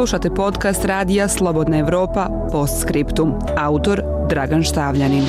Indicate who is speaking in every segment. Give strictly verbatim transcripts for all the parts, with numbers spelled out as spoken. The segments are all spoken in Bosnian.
Speaker 1: Slušate podcast radija Slobodna Evropa Postscriptum. Autor Dragan Štavljanin.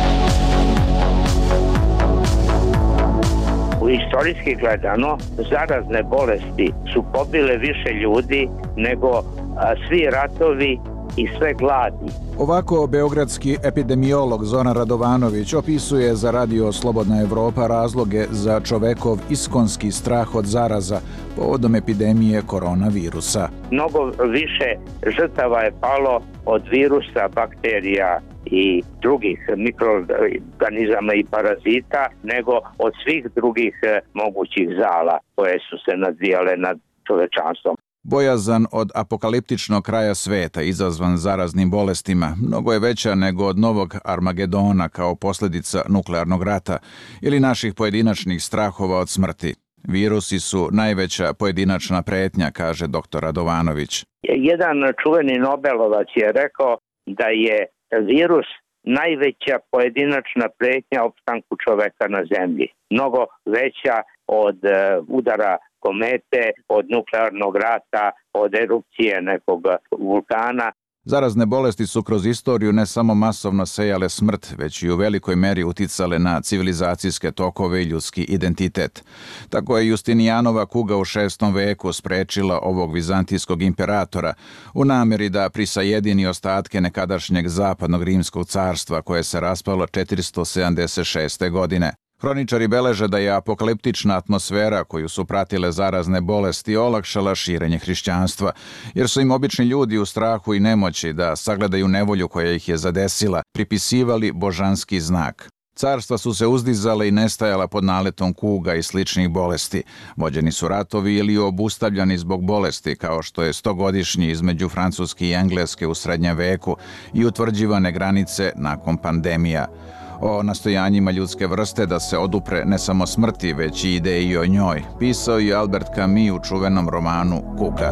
Speaker 2: U istorijski gledano, zarazne bolesti su pobile više ljudi nego a, svi ratovi i sve gladi.
Speaker 3: Ovako beogradski epidemiolog Zoran Radovanović opisuje za radio Slobodna Evropa razloge za čovekov iskonski strah od zaraza povodom epidemije koronavirusa.
Speaker 2: Mnogo više žrtava je palo od virusa, bakterija i drugih mikroorganizama i parazita nego od svih drugih mogućih zala koje su se nadvijale nad čovečanstvom.
Speaker 3: Bojazan od apokaliptičnog kraja sveta izazvan zaraznim bolestima mnogo je veća nego od novog Armagedona kao posljedica nuklearnog rata ili naših pojedinačnih strahova od smrti. Virusi su najveća pojedinačna pretnja, kaže doktor Radovanović.
Speaker 2: Jedan čuveni Nobelovac je rekao da je virus najveća pojedinačna pretnja opstanku čoveka na zemlji. Mnogo veća od udara komete, od nuklearnog rata, od erupcije nekog vulkana.
Speaker 3: Zarazne bolesti su kroz istoriju ne samo masovno sejale smrt, već i u velikoj meri uticale na civilizacijske tokove i ljudski identitet. Tako je Justinijanova kuga u šestom veku sprečila ovog vizantijskog imperatora u namjeri da prisajedini ostatke nekadašnjeg zapadnog rimskog carstva koje se raspalo četiristo sedamdeset šeste. godine. Hroničari beleže da je apokaliptična atmosfera koju su pratile zarazne bolesti olakšala širenje hrišćanstva, jer su im obični ljudi u strahu i nemoći da sagledaju nevolju koja ih je zadesila, pripisivali božanski znak. Carstva su se uzdizala i nestajala pod naletom kuga i sličnih bolesti. Vođeni su ratovi ili obustavljani zbog bolesti, kao što je stogodišnji između Francuske i Engleske u srednjem veku i utvrđivane granice nakon pandemija. O nastojanjima ljudske vrste da se odupre ne samo smrti, već i ideji o njoj, pisao je Albert Camus u čuvenom romanu Kuga.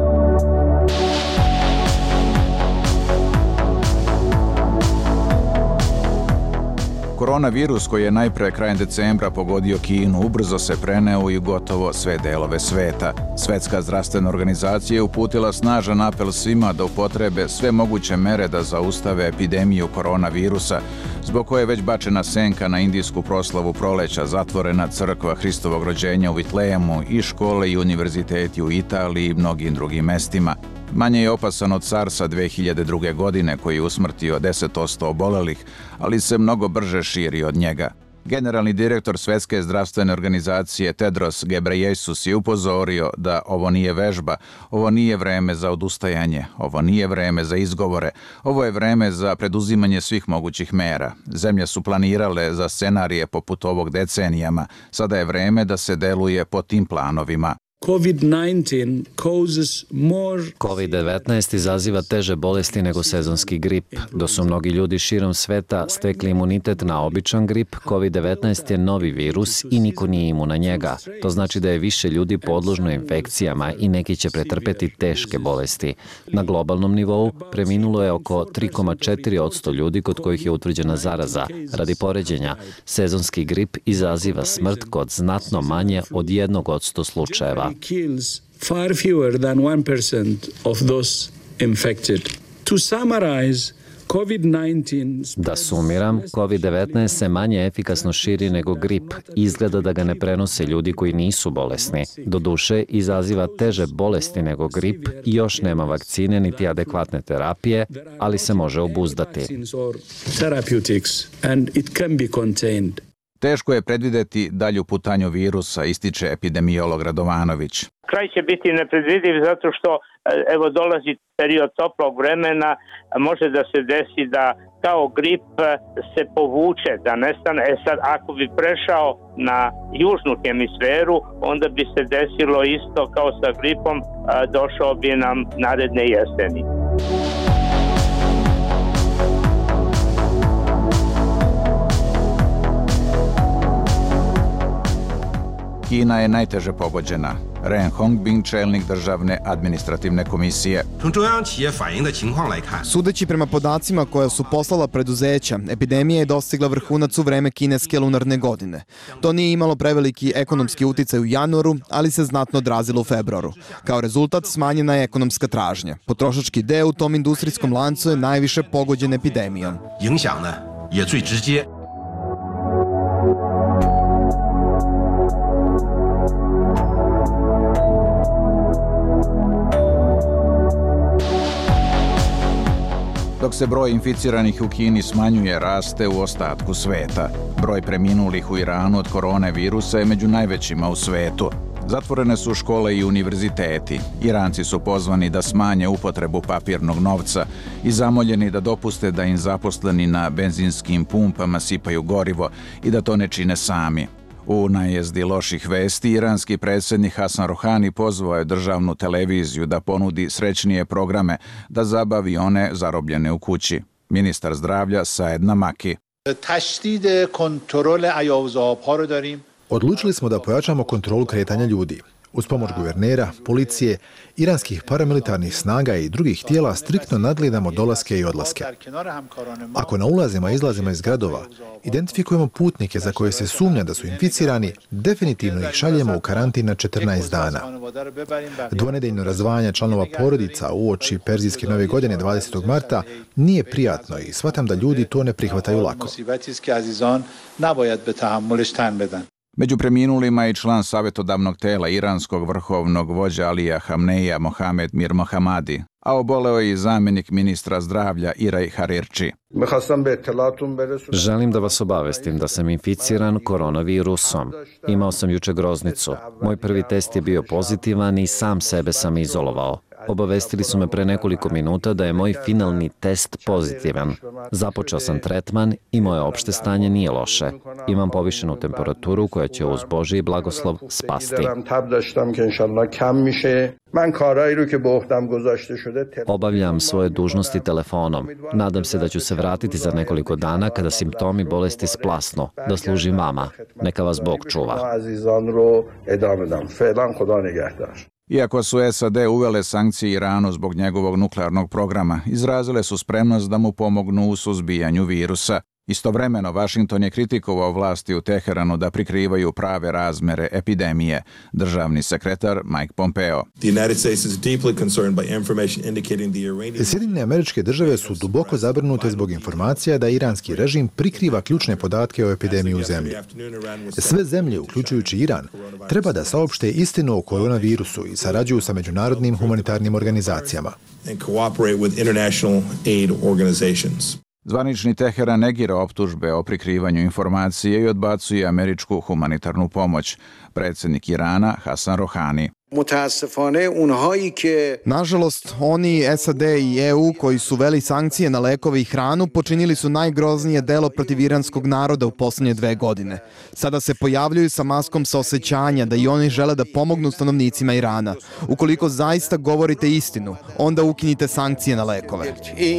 Speaker 3: Koronavirus koji je najpre krajem decembra pogodio Kinu ubrzo se preneo i gotovo sve delove sveta. Svetska zdravstvena organizacija je uputila snažan apel svima da upotrebe sve moguće mere da zaustave epidemiju koronavirusa, zbog koje je već bačena senka na indijsku proslavu proleća, zatvorena crkva Hristovog rođenja u Vitlejemu i škole i univerziteti u Italiji i mnogim drugim mestima. Manje je opasan od SARS-a dve hiljade druge. godine koji je usmrtio deset posto obolelih, ali se mnogo brže širi od njega. Generalni direktor Svetske zdravstvene organizacije Tedros Ghebreyesus je upozorio da ovo nije vežba, ovo nije vreme za odustajanje, ovo nije vreme za izgovore, ovo je vreme za preduzimanje svih mogućih mera. Zemlje su planirale za scenarije poput ovog decenijama, sada je vreme da se deluje po tim planovima.
Speaker 4: kovid devetnaest izaziva teže bolesti nego sezonski grip. Da su mnogi ljudi širom sveta stekli imunitet na običan grip, kovid devetnaest je novi virus i niko nije imun na njega. To znači da je više ljudi podložno infekcijama i neki će pretrpeti teške bolesti. Na globalnom nivou preminulo je oko tri zarez četiri posto ljudi kod kojih je utvrđena zaraza. Radi poređenja, sezonski grip izaziva smrt kod znatno manje od jednog posto slučajeva.
Speaker 5: Kills far fewer than one percent of those infected. To summarize, kovid devetnaest...
Speaker 4: Da sumiram, kovid devetnaest se manje efikasno širi nego grip. Izgleda da ga ne prenose ljudi koji nisu bolesni. Doduše, izaziva teže bolesti nego grip i još nema vakcine niti adekvatne terapije, ali se može obuzdati.
Speaker 3: Teško je predvideti dalju putanju virusa, ističe epidemiolog Radovanović.
Speaker 2: Kraj će biti nepredvidiv zato što evo dolazi period toplog vremena, može da se desi da kao grip se povuče, da nestane. E sad, ako bi prešao na južnu hemisferu, onda bi se desilo isto kao sa gripom, došao bi nam naredne jeseni.
Speaker 3: Kina je najteže pogođena. Ren Hongbin, čelnik državne administrativne komisije.
Speaker 6: Sudeći prema podacima koja su poslala preduzeća, epidemija je dostigla vrhunac u vreme kineske lunarne godine. To nije imalo preveliki ekonomski uticaj u januaru, ali se znatno odrazilo u februaru. Kao rezultat smanjena je ekonomska tražnja. Potrošački deo u tom industrijskom lancu je najviše pogođen epidemijom.
Speaker 3: Dok se broj inficiranih u Kini smanjuje, raste u ostatku sveta. Broj preminulih u Iranu od koronavirusa je među najvećima u svetu. Zatvorene su škole i univerziteti. Iranci su pozvani da smanje upotrebu papirnog novca i zamoljeni da dopuste da im zaposleni na benzinskim pumpama sipaju gorivo i da to ne čine sami. U najezdi loših vesti, iranski predsjednik Hasan Rohani pozvao je državnu televiziju da ponudi srećnije programe, da zabavi one zarobljene u kući. Ministar zdravlja Saed Namaki.
Speaker 7: Odlučili smo da pojačamo kontrolu kretanja ljudi. Uz pomoć guvernera, policije, iranskih paramilitarnih snaga i drugih tijela striktno nadgledamo dolaske i odlaske. Ako na ulazima i izlazima iz gradova identifikujemo putnike za koje se sumnja da su inficirani, definitivno ih šaljemo u karantin na četrnaest dana. Dvonedeljno razdvajanje članova porodica uoči Perzijske nove godine dvadesetog marta nije prijatno i shvatam da ljudi to ne prihvataju lako.
Speaker 3: Među preminulima je član savjetodavnog tela iranskog vrhovnog vođa Alija Hamneja Mohamed Mir Mohammadi, a oboleo je i zamjenik ministra zdravlja Iraj Harirči.
Speaker 4: Želim da vas obavestim da sam inficiran koronavirusom. Imao sam juče groznicu. Moj prvi test je bio pozitivan i sam sebe sam izolovao. Obavestili su me pre nekoliko minuta da je moj finalni test pozitivan. Započeo sam tretman i moje opšte stanje nije loše. Imam povišenu temperaturu koja će uz Božji blagoslov spasti. Obavljam svoje dužnosti telefonom. Nadam se da ću se vratiti za nekoliko dana kada simptomi bolesti splasnu, da služim vama. Neka vas Bog čuva.
Speaker 3: Iako su S A D uvele sankcije Iranu zbog njegovog nuklearnog programa, izrazile su spremnost da mu pomognu u suzbijanju virusa. Istovremeno, Vašington je kritikovao vlasti u Teheranu da prikrivaju prave razmere epidemije. Državni sekretar Mike Pompeo.
Speaker 7: Sjedinjene Američke Države su duboko zabrinute zbog informacija da iranski režim prikriva ključne podatke o epidemiji u zemlji. Sve zemlje, uključujući Iran, treba da saopšte istinu o koronavirusu i sarađuju sa međunarodnim humanitarnim organizacijama.
Speaker 3: Zvanični Teheran negira optužbe o prikrivanju informacije i odbacuje američku humanitarnu pomoć. Predsjednik Irana Hasan Rohani.
Speaker 6: Nažalost, oni, S A D i E U koji su veli sankcije na lekove i hranu počinili su najgroznije delo protiv iranskog naroda u posljednje dve godine. Sada se pojavljuju sa maskom saosećanja da i oni žele da pomognu stanovnicima Irana. Ukoliko zaista govorite istinu, onda ukinite sankcije na lekove.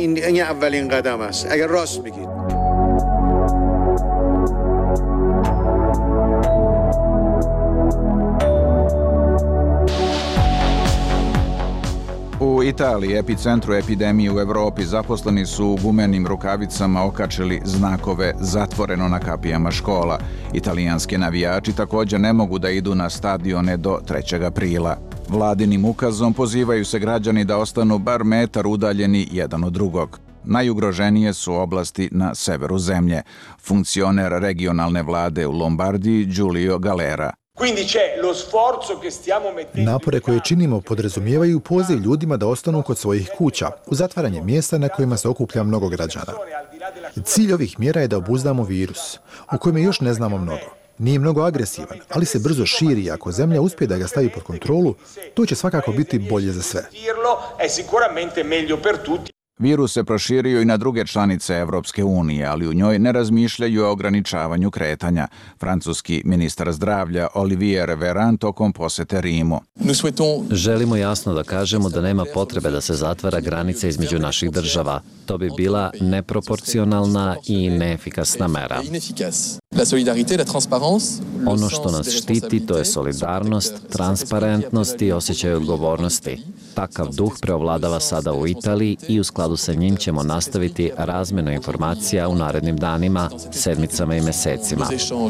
Speaker 3: U Italiji, epicentru epidemije u Evropi, zaposleni su u gumenim rukavicama okačili znakove zatvoreno na kapijama škola. Italijanski navijači također ne mogu da idu na stadione do trećeg aprila. Vladinim ukazom pozivaju se građani da ostanu bar metar udaljeni jedan od drugog. Najugroženije su oblasti na severu zemlje. Funkcioner regionalne vlade u Lombardiji Giulio Galera.
Speaker 7: Napore koje činimo podrazumijevaju poziv ljudima da ostanu kod svojih kuća, u zatvaranje mjesta na kojima se okuplja mnogo građana. Cilj ovih mjera je da obuzdamo virus, u kojem još ne znamo mnogo. Nije mnogo agresivan, ali se brzo širi i ako zemlja uspije da ga stavi pod kontrolu, to će svakako biti bolje za sve.
Speaker 3: Virus se proširio i na druge članice Evropske unije, ali u njoj ne razmišljaju o ograničavanju kretanja. Francuski ministar zdravlja Olivier Véran tokom posete Rimu.
Speaker 4: Želimo jasno da kažemo da nema potrebe da se zatvara granica između naših država. To bi bila neproporcionalna i neefikasna mera. Ono što nas štiti to je solidarnost, transparentnost i osjećaj odgovornosti. Takav duh preovladava sada u Italiji i u skladu sa njim ćemo nastaviti razmjenu informacija u narednim danima, sedmicama i mesecima.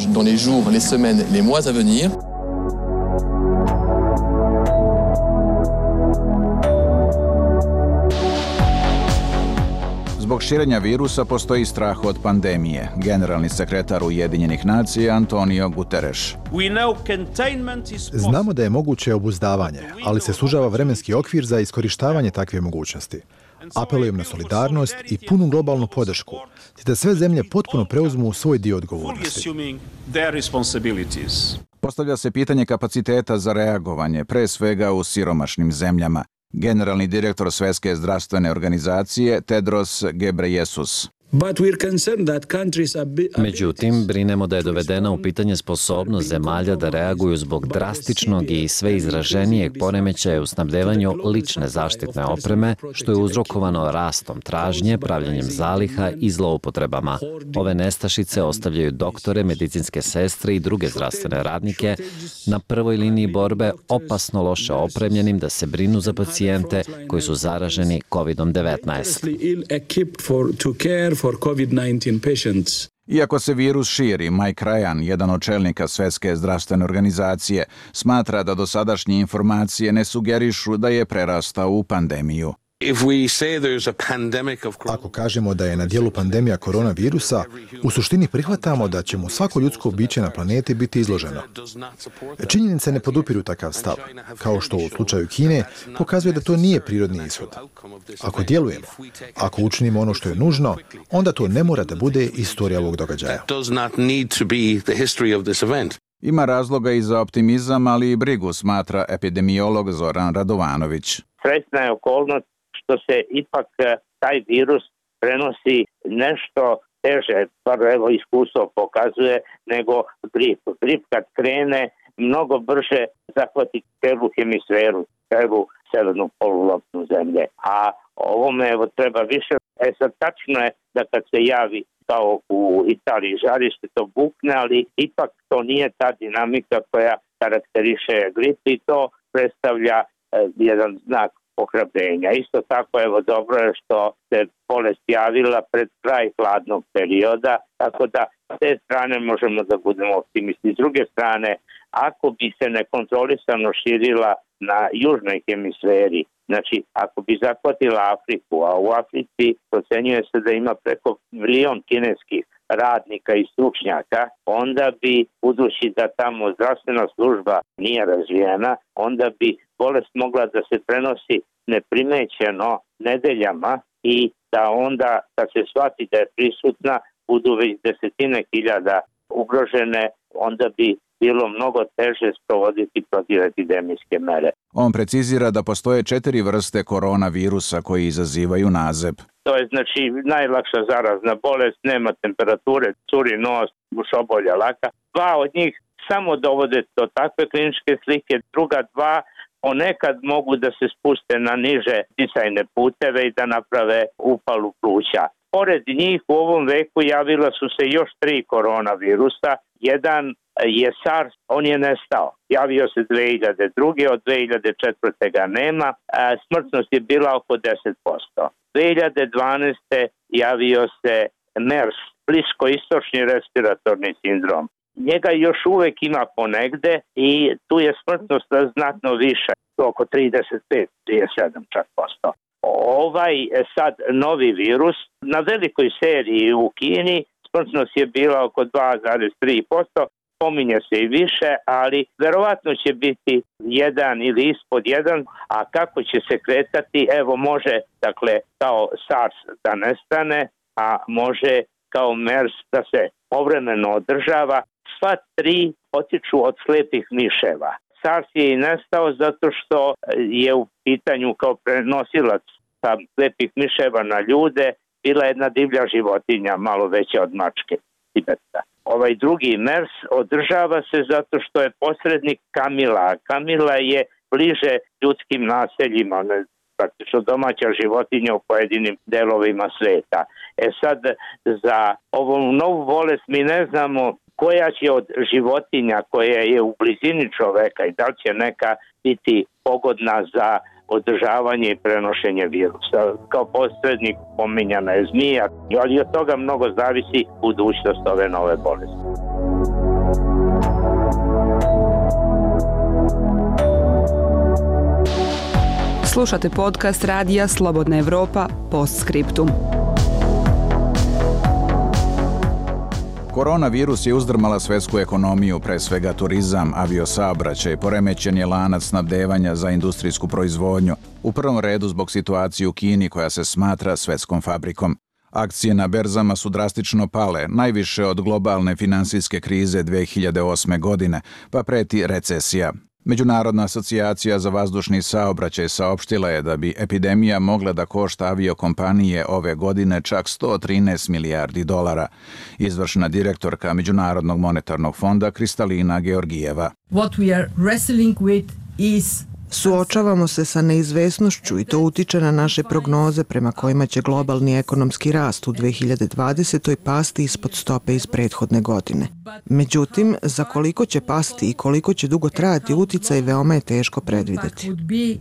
Speaker 3: Zbog širenja virusa postoji strah od pandemije. Generalni sekretar Ujedinjenih nacija Antonio Guterres.
Speaker 7: Znamo da je moguće obuzdavanje, ali se sužava vremenski okvir za iskorištavanje takve mogućnosti. Apelujem na solidarnost i punu globalnu podršku, te da sve zemlje potpuno preuzmu svoj dio odgovornosti.
Speaker 3: Postavlja se pitanje kapaciteta za reagovanje, pre svega u siromašnim zemljama. Generalni direktor Svetske zdravstvene organizacije Tedros Ghebreyesus.
Speaker 4: Međutim, brinemo da je dovedena u pitanje sposobnost zemalja da reaguju zbog drastičnog i sve izraženijeg poremećaja u snabdevanju lične zaštitne opreme, što je uzrokovano rastom tražnje, pravljenjem zaliha i zloupotrebama. Ove nestašice ostavljaju doktore, medicinske sestre i druge zdravstvene radnike na prvoj liniji borbe, opasno loše opremljenim da se brinu za pacijente koji su zaraženi kovid devetnaest.
Speaker 5: For COVID nineteen patients.
Speaker 3: Iako se virus širi, Mike Ryan, jedan od čelnika Svetske zdravstvene organizacije, smatra da dosadašnje informacije ne sugerišu da je prerastao u pandemiju.
Speaker 7: Ako kažemo da je na dijelu pandemija koronavirusa, u suštini prihvatamo da će mu svako ljudsko biće na planeti biti izloženo. Činjenice ne podupiru takav stav, kao što u slučaju Kine pokazuje da to nije prirodni ishod. Ako djelujemo, ako učinimo ono što je nužno, onda to ne mora da bude istorija ovog događaja.
Speaker 3: Ima razloga i za optimizam, ali i brigu, smatra epidemiolog Zoran Radovanović.
Speaker 2: Srećna je okolnost što se ipak taj virus prenosi nešto teže, bar evo iskustvo pokazuje, nego grip. Grip kad krene, mnogo brže zahvati celu hemisferu, celu severnu polulopnu zemlje. A ovome evo treba više. E sad tačno je da kad se javi kao u Italiji žarište, to bukne, ali ipak to nije ta dinamika koja karakteriše grip i to predstavlja eh, jedan znak ohrabrenja. Isto tako, evo, dobro je što se bolest javila pred kraj hladnog perioda, tako da s te strane možemo da budemo optimisti. S druge strane, ako bi se nekontrolisano širila na južnoj hemisferi, znači ako bi zahvatila Afriku, a u Africi procenjuje se da ima preko milion kineskih radnika i stručnjaka, onda bi, budući da tamo zdravstvena služba nije razvijena, onda bi bolest mogla da se prenosi neprimećeno nedeljama i da onda, kad se shvati da je prisutna, budu već desetine hiljada ugrožene, onda bi bilo mnogo teže sprovoditi protivepidemijske mere.
Speaker 3: On precizira da postoje četiri vrste koronavirusa koji izazivaju nazeb.
Speaker 2: To je znači najlakša zarazna bolest, nema temperature, curi nos, gušobolja laka. Dva od njih samo dovode do takve kliničke slike, druga dva ponekad mogu da se spuste na niže disajne puteve i da naprave upalu pluća. Pored njih u ovom veku javila su se još tri koronavirusa. Jedan je SARS, on je nestao. Javio se dve hiljade druge. Od dve hiljade četvrte ga nema. Smrtnost je bila oko deset posto. dve hiljade dvanaeste javio se MERS, bliskoistočni respiratorni sindrom. Njega još uvek ima ponegde i tu je smrtnost znatno više, oko trideset pet do trideset sedam čak posto. Ovaj sad novi virus na velikoj seriji u Kini smrtnost je bila oko dva zarez tri posto, pominje se i više, ali verovatno će biti jedan ili ispod jedan, a kako će se kretati, evo može, dakle, kao SARS da nestane, a može kao MERS da se povremeno održava. Sva tri potiču od slepih miševa. SARS je i nestao zato što je u pitanju kao prenosilac sa slepih miševa na ljude bila jedna divlja životinja, malo veća od mačke tibetska. Ovaj drugi MERS održava se zato što je posrednik kamila. Kamila je bliže ljudskim naseljima, praktično domaća životinja u pojedinim delovima sveta. E sad, za ovu novu bolest mi ne znamo koja će od životinja koja je u blizini čoveka i da li će neka biti pogodna za održavanje i prenošenje virusa. Kao posrednik pominjana je zmija, ali od toga mnogo zavisi budućnost ove nove bolesti.
Speaker 1: Slušate podcast radija Slobodna Evropa Postscriptum.
Speaker 3: Koronavirus je uzdrmala svetsku ekonomiju, pre svega turizam, aviosaobraćaj, poremećen je lanac snabdevanja za industrijsku proizvodnju, u prvom redu zbog situacije u Kini koja se smatra svetskom fabrikom. Akcije na berzama su drastično pale, najviše od globalne finansijske krize dve hiljade osme. godine, pa preti recesija. Međunarodna asocijacija za vazdušni saobraćaj saopštila je da bi epidemija mogla da košta aviokompanije ove godine čak sto trinaest milijardi dolara. Izvršna direktorka Međunarodnog monetarnog fonda Kristalina Georgijeva.
Speaker 8: What we are wrestling with is
Speaker 9: Suočavamo se sa neizvesnošću i to utiče na naše prognoze prema kojima će globalni ekonomski rast u dve hiljade dvadesetoj pasti ispod stope iz prethodne godine. Međutim, za koliko će pasti i koliko će dugo trajati uticaj veoma je teško predvideti.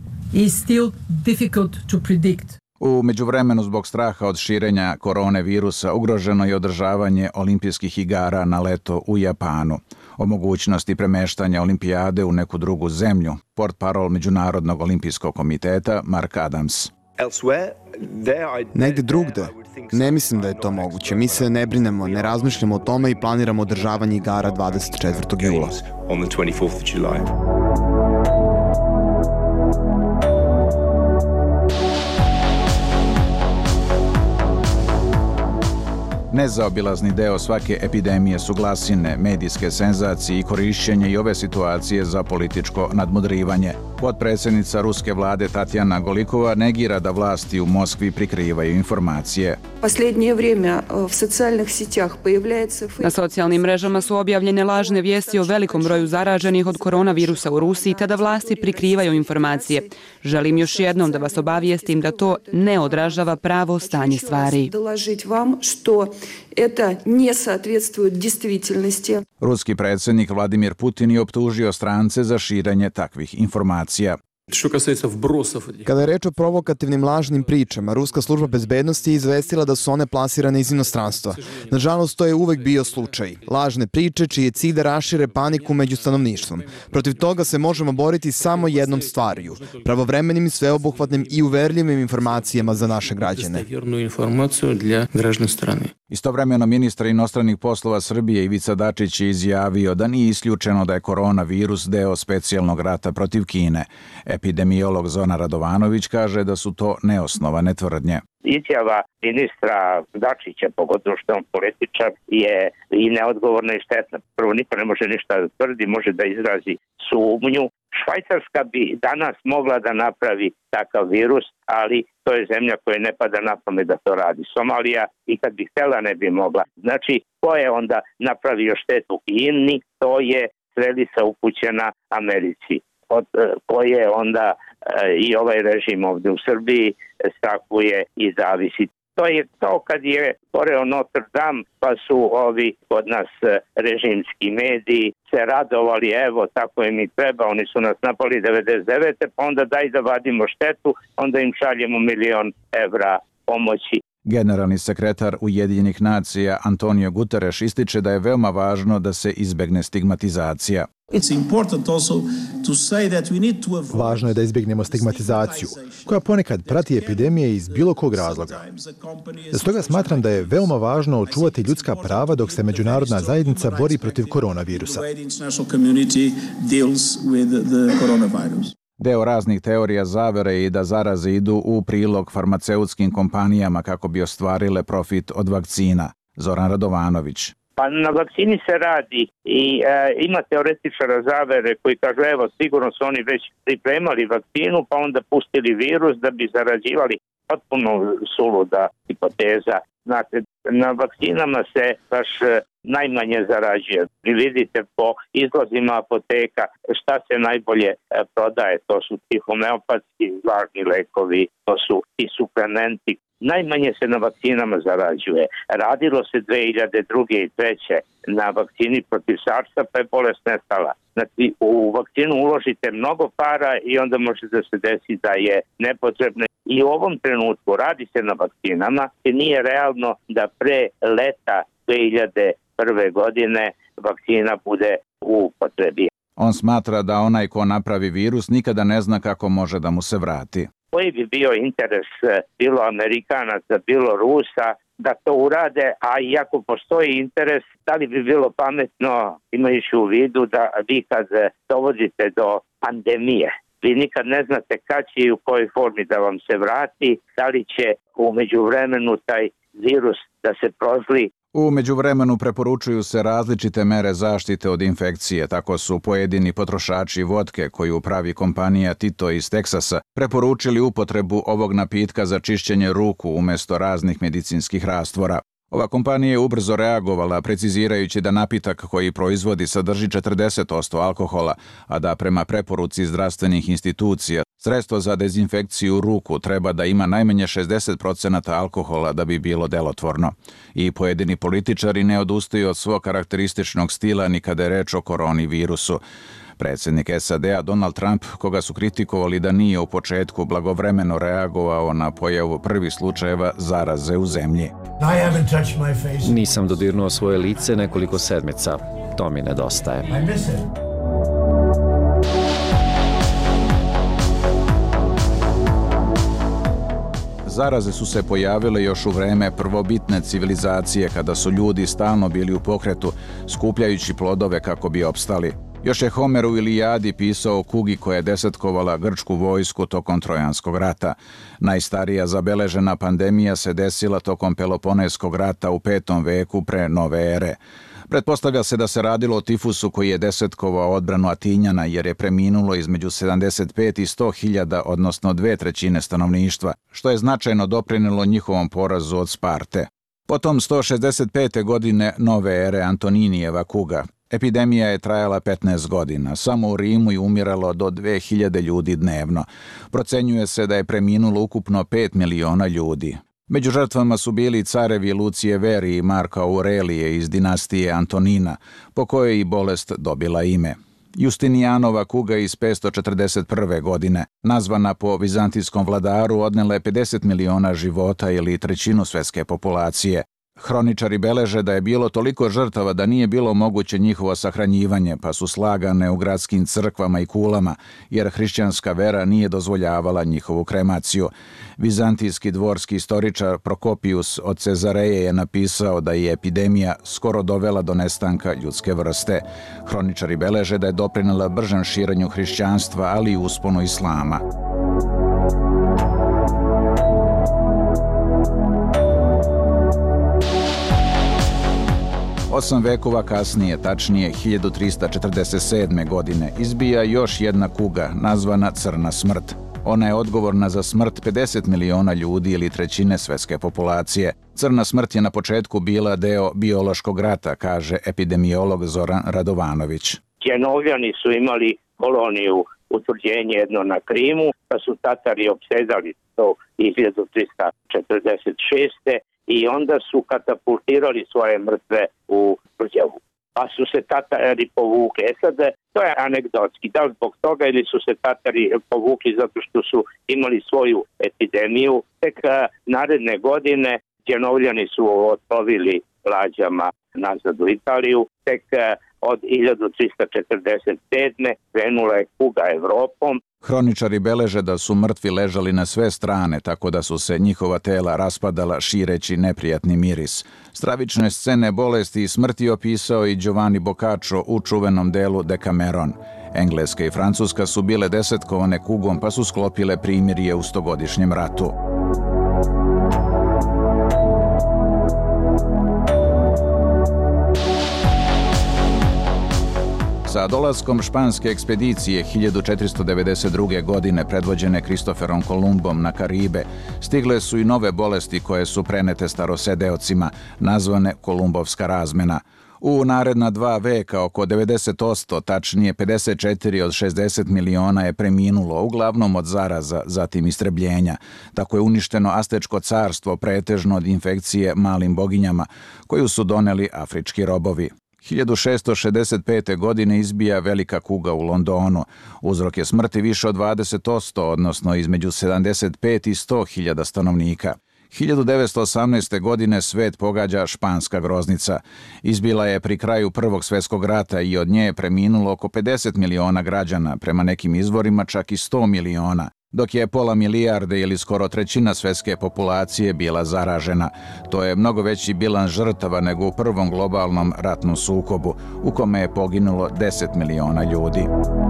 Speaker 3: U međuvremenu zbog straha od širenja korone virusa ugroženo je održavanje olimpijskih igara na leto u Japanu. O mogućnosti premeštanja olimpijade u neku drugu zemlju, portparol Međunarodnog olimpijskog komiteta Mark Adams.
Speaker 6: Negde drugde? Ne mislim da je to moguće. Mi se ne brinemo, ne razmišljamo o tome i planiramo održavanje igara dvadeset četvrtog jula.
Speaker 3: Nezaobilazni deo svake epidemije su glasine, medijske senzacije i korišćenje i ove situacije za političko nadmudrivanje. Potpredsjednica ruske vlade Tatjana Golikova negira da vlasti u Moskvi prikrivaju informacije.
Speaker 1: Na socijalnim mrežama su objavljene lažne vijesti o velikom broju zaraženih od koronavirusa u Rusiji, te da vlasti prikrivaju informacije. Želim još jednom da vas obavijestim da to ne odražava pravo stanje stvari.
Speaker 3: Ruski predsjednik Vladimir Putin je optužio strance za širenje takvih informacija.
Speaker 6: Kada je reč o provokativnim lažnim pričama, Ruska služba bezbednosti je izvestila da su one plasirane iz inostranstva. Nažalost, to je uvek bio slučaj. Lažne priče čiji je cilj da rašire paniku među stanovništvom. Protiv toga se možemo boriti samo jednom stvariju, pravovremenim i sveobuhvatnim i uverljivim informacijama za naše građane.
Speaker 3: Istovremeno ministar inostranih poslova Srbije Ivica Dačić je izjavio da nije isključeno da je koronavirus deo specijalnog rata protiv Kine. Epidemiolog Zoran Radovanović kaže da su to neosnovane tvrdnje.
Speaker 2: Izjava ministra Dačića, pogotovo što on političar, je i neodgovorna i štetna. Prvo, niko ne može ništa da tvrdi, može da izrazi sumnju. Švajcarska bi danas mogla da napravi takav virus, ali to je zemlja koja ne pada na pamet da to radi. Somalija i kad bi htela ne bi mogla. Znači, ko je onda napravio štetu Kini, to je strelica upućena Americi, od koje onda i ovaj režim ovdje u Srbiji strahuje i zavisi. To je to kad je goreo Notre Dame, pa su ovi kod nas režimski mediji se radovali, evo tako im i treba, oni su nas napali devedeset devete pa onda daj da vadimo štetu, onda im šaljemo milion evra pomoći.
Speaker 3: Generalni sekretar Ujedinjenih nacija Antonio Guterres ističe da je veoma važno da se izbegne stigmatizacija.
Speaker 7: Važno je da izbjegnemo stigmatizaciju, koja ponekad prati epidemije iz bilo kog razloga. Stoga smatram da je veoma važno očuvati ljudska prava dok se međunarodna zajednica bori protiv koronavirusa.
Speaker 3: Deo raznih teorija zavere je i da zaraze idu u prilog farmaceutskim kompanijama kako bi ostvarile profit od vakcina. Zoran Radovanović.
Speaker 2: Pa na vakcini se radi i e, ima teoretičara zavere koji kažu evo sigurno su oni već pripremali vakcinu pa onda pustili virus da bi zarađivali, potpuno suluda hipoteza. Znate, Na vakcinama se baš najmanje zarađuje. Vi vidite po izlazima apoteka šta se najbolje prodaje. To su ti homeopatski vlažni lekovi, to su ti suplementi. Najmanje se na vakcinama zarađuje. Radilo se dve hiljade druge i treće na vakcini protiv sarsa, pa je bolest nestala. Znači, u vakcinu uložite mnogo para i onda može da se desi da je nepotrebno. I u ovom trenutku radi se na vakcinama i nije realno da pre leta dve hiljade prve godine vakcina bude u upotrebi.
Speaker 3: On smatra da onaj ko napravi virus nikada ne zna kako može da mu se vrati.
Speaker 2: Koji bi bio interes bilo Amerikanaca, bilo Rusa da to urade, a iako postoji interes, da li bi bilo pametno, imajući u vidu da vi kad dovodite do pandemije, vi nikad ne znate kad će i u kojoj formi da vam se vrati, da li će u međuvremenu taj virus da se prozli.
Speaker 3: U međuvremenu preporučuju se različite mere zaštite od infekcije, tako su pojedini potrošači vodke koju pravi kompanija Tito iz Teksasa preporučili upotrebu ovog napitka za čišćenje ruku umjesto raznih medicinskih rastvora. Ova kompanija je ubrzo reagovala, precizirajući da napitak koji proizvodi sadrži četrdeset posto alkohola, a da prema preporuci zdravstvenih institucija sredstvo za dezinfekciju ruku treba da ima najmanje šezdeset posto alkohola da bi bilo delotvorno. I pojedini političari ne odustaju od svog karakterističnog stila ni kada je reč o koronavirusu. Predsjednik S A D-a Donald Trump, koga su kritikovali da nije u početku blagovremeno reagovao na pojavu prvih slučajeva zaraze u zemlji.
Speaker 4: Nisam dodirnuo svoje lice nekoliko sedmica. To mi nedostaje.
Speaker 3: Zaraze su se pojavile još u vreme prvobitne civilizacije kada su ljudi stalno bili u pokretu, skupljajući plodove kako bi opstali. Još je Homer u Ilijadi pisao o kugi koja je desetkovala grčku vojsku tokom Trojanskog rata. Najstarija zabeležena pandemija se desila tokom Peloponeskog rata u petom veku pre nove ere. Pretpostavlja se da se radilo o tifusu koji je desetkovao odbranu Atinjana jer je preminulo između sedamdeset pet i sto hiljada, odnosno dve trećine stanovništva, što je značajno doprinelo njihovom porazu od Sparte. Potom sto šezdeset pete godine nove ere Antoninijeva kuga. Epidemija je trajala petnaest godina. Samo u Rimu je umiralo do dve hiljade ljudi dnevno. Procenjuje se da je preminulo ukupno pet miliona ljudi. Među žrtvama su bili carevi Lucije Veri i Marka Aurelije iz dinastije Antonina, po kojoj i bolest dobila ime. Justinijanova kuga iz petsto četrdeset prve. godine, nazvana po vizantijskom vladaru, odnela je pedeset miliona života ili trećinu svetske populacije. Hroničari beleže da je bilo toliko žrtava da nije bilo moguće njihovo sahranjivanje, pa su slagane u gradskim crkvama i kulama, jer hrišćanska vera nije dozvoljavala njihovu kremaciju. Vizantijski dvorski istoričar Prokopijus od Cezareje je napisao da je epidemija skoro dovela do nestanka ljudske vrste. Hroničari beleže da je doprinela bržem širenju hrišćanstva, ali i usponu islama. Osam vekova kasnije, tačnije hiljadu trista četrdeset sedme. godine, izbija još jedna kuga, nazvana Crna smrt. Ona je odgovorna za smrt pedeset miliona ljudi ili trećine svetske populacije. Crna smrt je na početku bila deo biološkog rata, kaže epidemiolog Zoran Radovanović.
Speaker 2: Genovljani su imali koloniju utvrđenje jedno na Krimu, pa su Tatari opsedali to i hiljadu trista četrdeset šeste. i onda su katapultirali svoje mrtve u Rđevu. Pa su se Tatari povukli. E sad, to je anegdotski. Da li zbog toga ili su se Tatari povukli zato što su imali svoju epidemiju. Tek naredne godine Genovljani su otplovili lađama nazad u Italiju. Tek od hiljadu trista četrdeset sedme. krenula je kuga Evropom.
Speaker 3: Hroničari beleže da su mrtvi ležali na sve strane, tako da su se njihova tela raspadala šireći neprijatni miris. Stravične scene bolesti i smrti opisao i Giovanni Boccaccio u čuvenom delu Decameron. Engleska i Francuska su bile desetkovane kugom pa su sklopile primirje u stogodišnjem ratu. Sa dolaskom španske ekspedicije hiljadu četiristo devedeset druge. godine predvođene Kristoferom Kolumbom na Karibe, stigle su i nove bolesti koje su prenete starosedeocima, nazvane Kolumbovska razmena. U naredna dva veka oko devedeset posto, tačnije pedeset četiri od šezdeset miliona je preminulo, uglavnom od zaraza, zatim istrebljenja. Tako je uništeno Astečko carstvo, pretežno od infekcije malim boginjama, koju su doneli afrički robovi. hiljadu šessto šezdeset pete. godine izbija velika kuga u Londonu. Uzrok je smrti više od dvadeset posto, odnosno između sedamdeset pet i sto hiljada stanovnika. hiljadu devetsto osamnaeste. godine svet pogađa španska groznica. Izbila je pri kraju Prvog svjetskog rata i od nje je preminulo oko pedeset miliona građana, prema nekim izvorima čak i sto miliona, dok je pola milijarde ili skoro trećina svjetske populacije bila zaražena. To je mnogo veći bilans žrtava nego u prvom globalnom ratnom sukobu, u kome je poginulo deset miliona ljudi.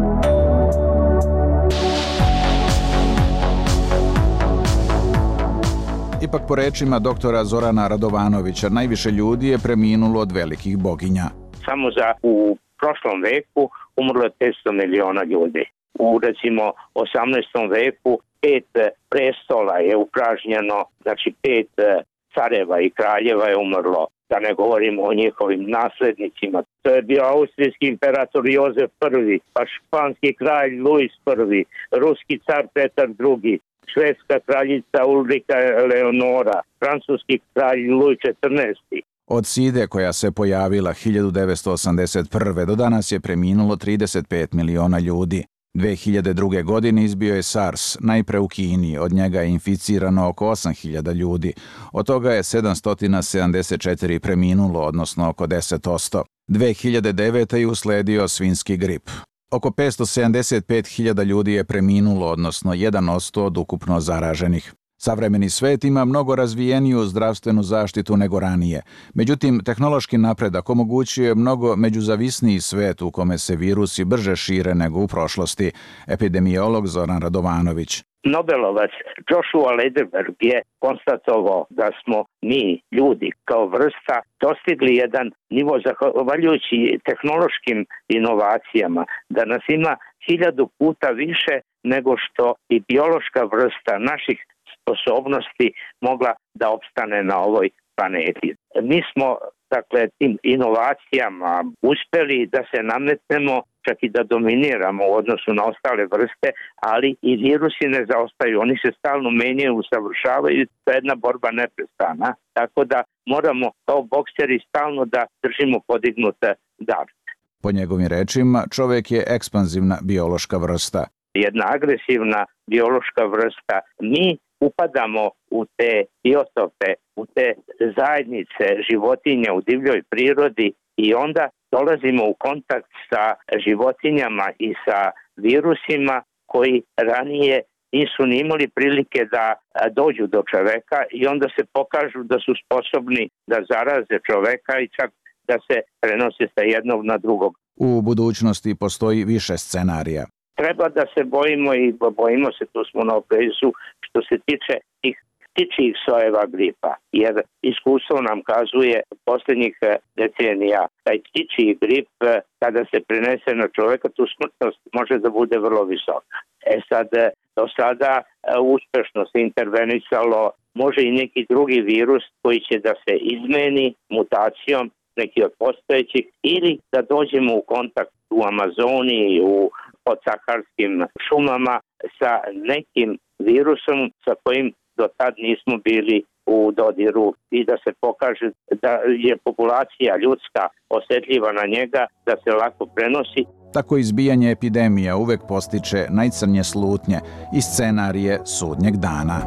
Speaker 3: Ipak po rečima doktora Zorana Radovanovića, najviše ljudi je preminulo od velikih boginja.
Speaker 2: Samo za u prošlom veku umrlo je petsto miliona ljudi. U recimo osamnaestom veku pet prestola je upražnjeno, znači pet careva i kraljeva je umrlo. Da ne govorimo o njihovim naslednicima. To je bio austrijski imperator Jozef prvi, pa španski kralj Luis prvi, ruski car Petar drugi, švedska kraljica Ulrika Eleonora, francuski kralj Luj četrnaesti.
Speaker 3: Od side koja se pojavila hiljadu devetsto osamdeset prve. do danas je preminulo trideset pet miliona ljudi. dve hiljade druge. godine izbio je SARS, najpre u Kini, od njega je inficirano oko osam hiljada ljudi. Od toga je sedamsto sedamdeset četiri preminulo, odnosno oko deset posto. dve hiljade devete. je usledio svinjski grip. Oko petsto sedamdeset pet hiljada ljudi je preminulo, odnosno jedan posto od ukupno zaraženih. Savremeni svet ima mnogo razvijeniju zdravstvenu zaštitu nego ranije. Međutim, tehnološki napredak omogućuje mnogo međuzavisniji svet u kome se virusi brže šire nego u prošlosti. Epidemiolog Zoran Radovanović.
Speaker 2: Nobelovac Joshua Lederberg je konstatovao da smo mi, ljudi, kao vrsta, dostigli jedan nivo zahvaljujući tehnološkim inovacijama, da nas ima hiljadu puta više nego što i biološka vrsta naših sposobnosti mogla da opstane na ovoj planeti. Mi smo, dakle, tim inovacijama uspeli da se nametnemo, čak i da dominiramo u odnosu na ostale vrste, ali i virusi ne zaostaju. Oni se stalno menjaju, usavršavaju, to je jedna borba neprestana. Tako da moramo kao bokseri stalno da držimo podignute gard.
Speaker 3: Po njegovim rečima, čovjek je ekspanzivna biološka vrsta.
Speaker 2: Jedna agresivna biološka vrsta. Mi upadamo u te biotope, u te zajednice životinja u divljoj prirodi i onda dolazimo u kontakt sa životinjama i sa virusima koji ranije nisu ni imali prilike da dođu do čoveka i onda se pokažu da su sposobni da zaraze čoveka i čak da se prenose sa jednog na drugog.
Speaker 3: U budućnosti postoji više scenarija.
Speaker 2: Treba da se bojimo i bojimo se, tu smo na oprezu, što se tiče tih ptičjih sojeva gripa, jer iskustvo nam kazuje posljednjih decenija taj ptičji grip kada se prenese na čoveka, tu smrtnost može da bude vrlo visoka. E sad, do sada uspešno se intervenisalo, može i neki drugi virus koji će da se izmeni mutacijom neki od postojećih ili da dođemo u kontakt u Amazoni, u podsaharskim šumama sa nekim virusom sa kojim do tad nismo bili u dodiru i da se pokaže da je populacija ljudska osjetljiva na njega, da se lako prenosi.
Speaker 3: Tako izbijanje epidemija uvek postiče najcrnje slutnje i scenarije sudnjeg dana.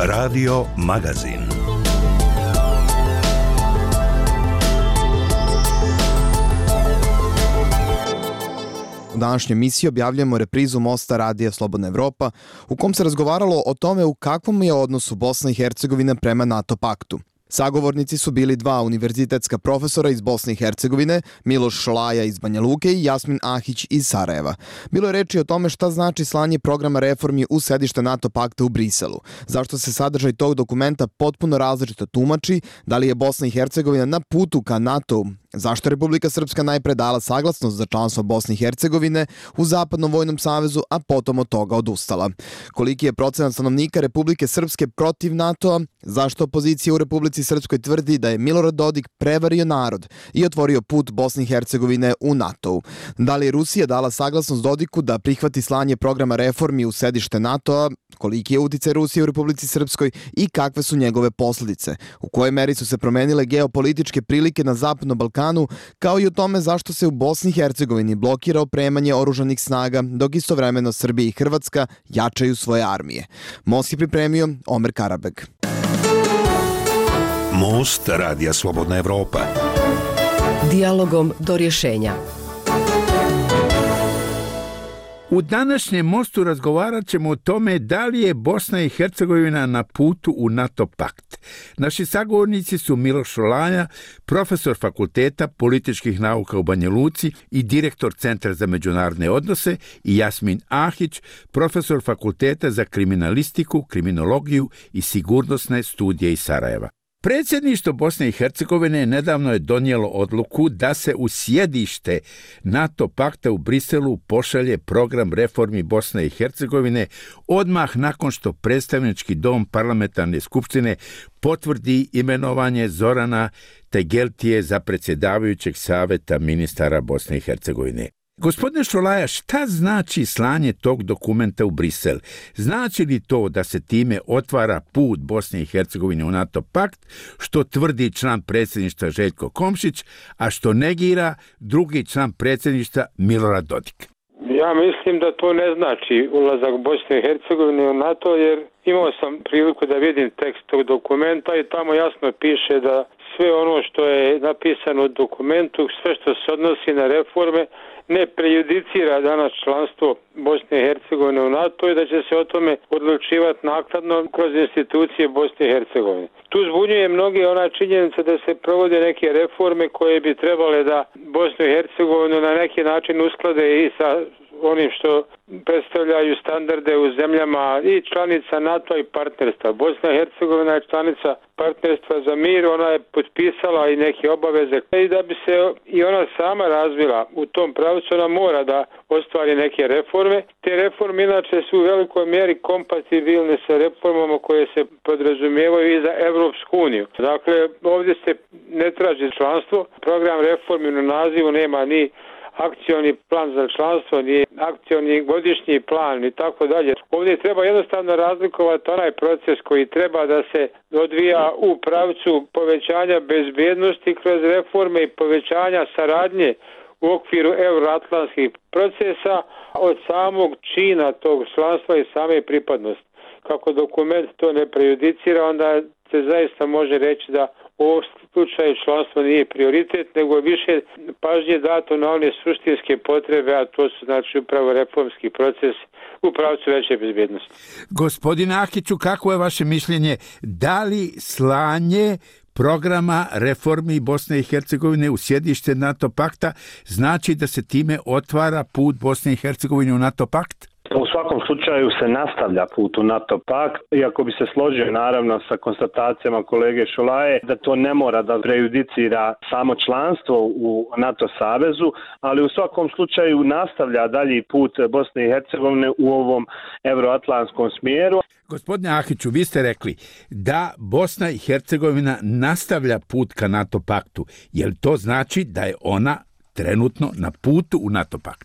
Speaker 10: Radio Magazin.
Speaker 6: U današnjoj emisiji objavljujemo reprizu Mosta Radija Slobodna Evropa, u kom se razgovaralo o tome u kakvom je odnosu Bosna i Hercegovina prema NATO paktu. Sagovornici su bili dva univerzitetska profesora iz Bosne i Hercegovine, Miloš Šolaja iz Banja Luke i Jasmin Ahić iz Sarajeva. Bilo je reči o tome šta znači slanje programa reformi u sedište NATO pakta u Briselu, zašto se sadržaj tog dokumenta potpuno različito tumači, da li je Bosna i Hercegovina na putu ka NATO-u, zašto je Republika Srpska najpre dala saglasnost za članstvo Bosne i Hercegovine u Zapadnom vojnom savezu, a potom od toga odustala. Koliki je procenat stanovnika Republike Srpske protiv NATO-a, zašto opozicija u Republici Srpskoj tvrdi da je Milorad Dodik prevario narod i otvorio put Bosne i Hercegovine u NATO-u. Da li je Rusija dala saglasnost Dodiku da prihvati slanje programa reformi u sedište NATO-a, koliki je uticaj Rusije u Republici Srpskoj i kakve su njegove posljedice, u kojoj meri su se promenile geopolitičke prilike na Zapadnom Balkanu, kao i o tome zašto se u Bosni i Hercegovini blokira opremanje oružanih snaga, dok istovremeno Srbija i Hrvatska jačaju svoje armije. Most je pripremio Omer Karabeg.
Speaker 10: Most Radija Slobodna Evropa.
Speaker 11: Dijalogom do rješenja.
Speaker 12: U današnjem mostu razgovarat ćemo o tome da li je Bosna i Hercegovina na putu u NATO pakt. Naši sagovornici su Miloš Šolaja, profesor Fakulteta političkih nauka u Banja Luci i direktor Centra za međunarodne odnose, i Jasmin Ahić, profesor Fakulteta za kriminalistiku, kriminologiju i sigurnosne studije iz Sarajeva. Predsjedništvo Bosne i Hercegovine nedavno je donijelo odluku da se u sjedište NATO pakta u Briselu pošalje program reformi Bosne i Hercegovine odmah nakon što predstavnički dom parlamentarne skupštine potvrdi imenovanje Zorana Tegeltije za predsjedavajućeg saveta ministara Bosne i Hercegovine. Gospodine Šolaja, šta znači slanje tog dokumenta u Brisel? Znači li to da se time otvara put Bosne i Hercegovine u NATO pakt, što tvrdi član predsjedništva Željko Komšić, a što negira drugi član predsjedništva Milorad Dodik?
Speaker 13: Ja mislim da to ne znači ulazak Bosne i Hercegovine u NATO, jer imao sam priliku da vidim tekst tog dokumenta i tamo jasno piše da sve ono što je napisano u dokumentu, sve što se odnosi na reforme, ne prejudicira danas članstvo Bosne i Hercegovine u NATO i da će se o tome odlučivati naknadno kroz institucije Bosne i Hercegovine. Tu zbunjuje mnogi ona činjenica da se provode neke reforme koje bi trebale da Bosnu i Hercegovinu na neki način usklade i sa onim što predstavljaju standarde u zemljama i članica NATO i partnerstva. Bosna i Hercegovina je članica partnerstva za mir, ona je potpisala i neke obaveze i da bi se i ona sama razvila u tom pravcu, ona mora da ostvari neke reforme. Te reforme inače su u velikoj mjeri kompatibilne sa reformama koje se podrazumijevaju i za Evropsku uniju. Dakle, ovdje se ne traži članstvo, program reformi na nazivu nema ni akcioni plan za članstvo, ni akcioni godišnji plan i tako dalje. Ovdje treba jednostavno razlikovati onaj proces koji treba da se odvija u pravcu povećanja bezbjednosti kroz reforme i povećanja saradnje u okviru euroatlantskih procesa od samog čina tog članstva i same pripadnosti. Kako dokument to ne prejudicira, onda se zaista može reći da u ovom slučaju članstvo nije prioritet, nego više pažnje dato na one suštinske potrebe, a to su znači upravo reformski proces u pravcu veće bezbjednosti.
Speaker 12: Gospodine Ahiću, kako je vaše mišljenje? Da li slanje programa reformi Bosne i Hercegovine u sjedište NATO pakta znači da se time otvara put Bosne i Hercegovine u NATO pakt?
Speaker 14: U svakom slučaju se nastavlja put u NATO pakt, iako bi se složio naravno sa konstatacijama kolege Šolaje da to ne mora da prejudicira samo članstvo u NATO savezu, ali u svakom slučaju nastavlja dalji put Bosne i Hercegovine u ovom euroatlantskom smjeru.
Speaker 12: Gospodine Ahiću, vi ste rekli da Bosna i Hercegovina nastavlja put ka NATO paktu. Je li to znači da je ona trenutno na putu u NATO pakt?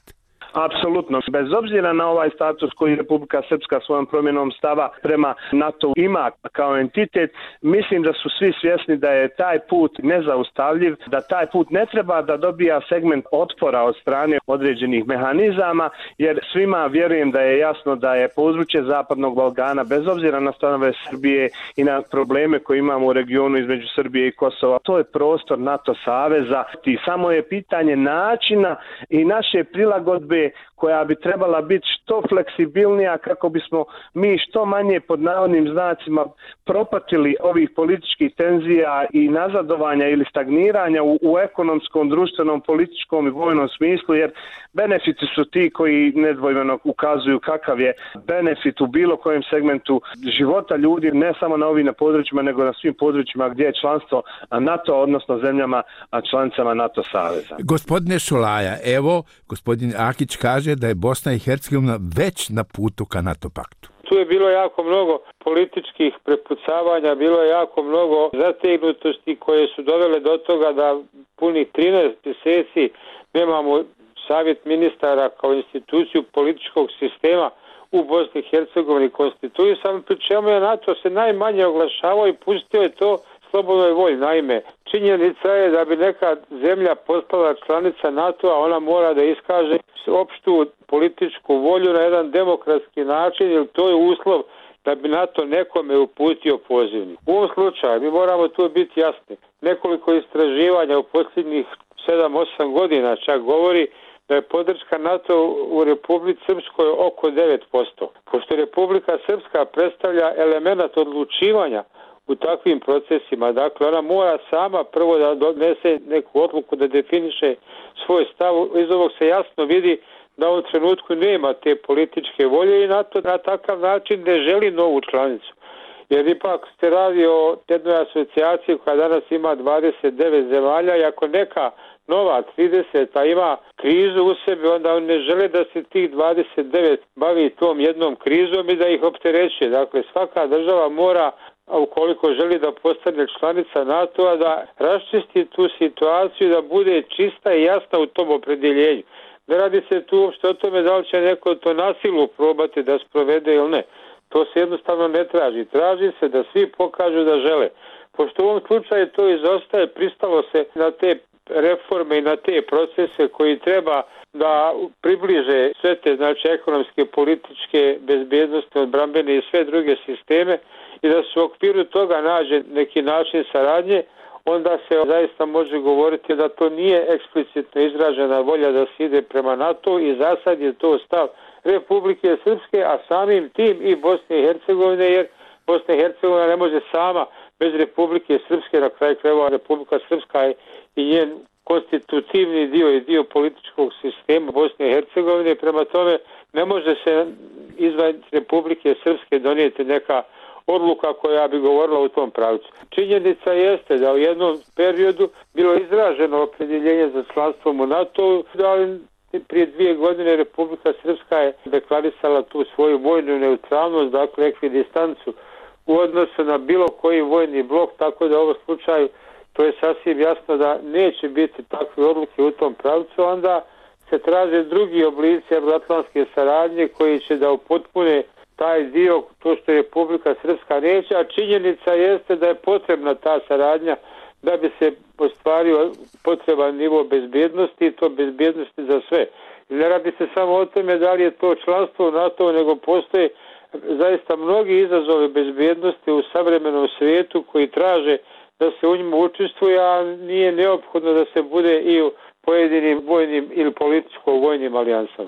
Speaker 14: Apsolutno. Bez obzira na ovaj status koji Republika Srpska svojom promjenom stava prema NATO ima kao entitet, mislim da su svi svjesni da je taj put nezaustavljiv, da taj put ne treba da dobija segment otpora od strane određenih mehanizama, jer svima vjerujem da je jasno da je područje Zapadnog Balkana, bez obzira na stanove Srbije i na probleme koje imamo u regionu između Srbije i Kosova, to je prostor NATO saveza i samo je pitanje načina i naše prilagodbe koja bi trebala biti što fleksibilnija kako bismo mi što manje pod navodnim znacima propatili ovih političkih tenzija i nazadovanja ili stagniranja u, u ekonomskom, društvenom, političkom i vojnom smislu, jer benefiti su ti koji nedvojbeno ukazuju kakav je benefit u bilo kojem segmentu života ljudi, ne samo na ovim područjima, nego na svim područjima gdje je članstvo NATO, odnosno zemljama članicama NATO saveza.
Speaker 12: Gospodine Šolaja, evo, gospodin Akić kaže da je Bosna i Hercegovina već na putu ka NATO paktu.
Speaker 13: Tu je bilo jako mnogo političkih prepucavanja, bilo je jako mnogo zategnutosti koje su dovele do toga da punih trinaest mjeseci nemamo savjet ministara kao instituciju političkog sistema u Bosni i Hercegovini konstituisan, pri čemu je NATO se najmanje oglašavao i pustio je to slobodnoj volji. Naime, činjenica je da bi neka zemlja postala članica NATO-a, ona mora da iskaže opštu političku volju na jedan demokratski način, jer to je uslov da bi NATO nekome uputio pozivnik. U ovom slučaju mi moramo tu biti jasni. Nekoliko istraživanja u posljednjih sedam osam godina čak govori da je podrška NATO u Republici Srpskoj oko devet posto. Pošto Republika Srpska predstavlja element odlučivanja u takvim procesima, dakle ona mora sama prvo da donese neku odluku, da definiše svoj stav. Iz ovog se jasno vidi da u ovom trenutku nema te političke volje i NATO na takav način ne želi novu članicu. Jer ipak se radi o jednoj asocijaciji koja danas ima dvadeset devet zemalja i ako neka nova trideseta ima krizu u sebi, onda on ne žele da se tih dvadeset devet bavi tom jednom krizom i da ih opterećuje. Dakle, svaka država mora, ukoliko želi da postane članica NATO-a, da raščisti tu situaciju, da bude čista i jasna u tom opredjeljenju. Ne radi se tu uopšte o tome da li će neko to nasilu probati da sprovede ili ne. To se jednostavno ne traži. Traži se da svi pokažu da žele. Pošto u ovom slučaju to izostaje, pristalo se na te reforme i na te procese koji treba da približe sve te, znači, ekonomske, političke, bezbjednostne, odbrambene i sve druge sisteme i da se u okviru toga nađe neki način saradnje, onda se zaista može govoriti da to nije eksplicitno izražena volja da se ide prema NATO i za sad je to stav Republike Srpske, a samim tim i Bosne i Hercegovine, jer Bosna i Hercegovina ne može sama bez Republike Srpske, na kraju krajeva Republika Srpska je i njen konstitutivni dio i dio političkog sistema Bosne i Hercegovine, prema tome ne može se izvan Republike Srpske donijeti neka odluka koja bi govorila u tom pravcu. Činjenica jeste da u jednom periodu bilo izraženo opredjeljenje za članstvom u NATO, ali prije dvije godine Republika Srpska je deklarisala tu svoju vojnu neutralnost, dakle ekvidistancu u odnosu na bilo koji vojni blok, tako da u ovom slučaju to je sasvim jasno da neće biti takve odluke u tom pravcu, onda se traže drugi oblici evroatlantske saradnje koji će da upotpune taj dio, to što je Republika Srpska neće, a činjenica jeste da je potrebna ta saradnja da bi se ostvario potreban nivo bezbjednosti i to bezbjednosti za sve. Ne radi se samo o tome da li je to članstvo u NATO, nego postoje zaista mnogi izazovi bezbjednosti u savremenom svijetu koji traže da se u njima učestvuje, a nije neophodno da se bude i u pojedinim vojnim ili političko-vojnim alijansama.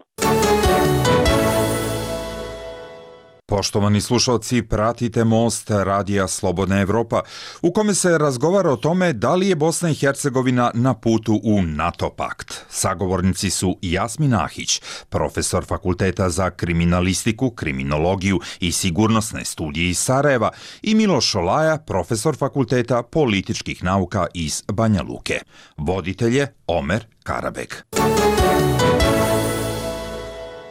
Speaker 15: Poštovani slušalci, pratite Most Radija Slobodna Evropa, u kome se razgovara o tome da li je Bosna i Hercegovina na putu u NATO pakt. Sagovornici su Jasmin Ahić, profesor Fakulteta za kriminalistiku, kriminologiju i sigurnosne studije iz Sarajeva, i Miloš Šolaja, profesor Fakulteta političkih nauka iz Banja Luke. Voditelj je Omer Karabek.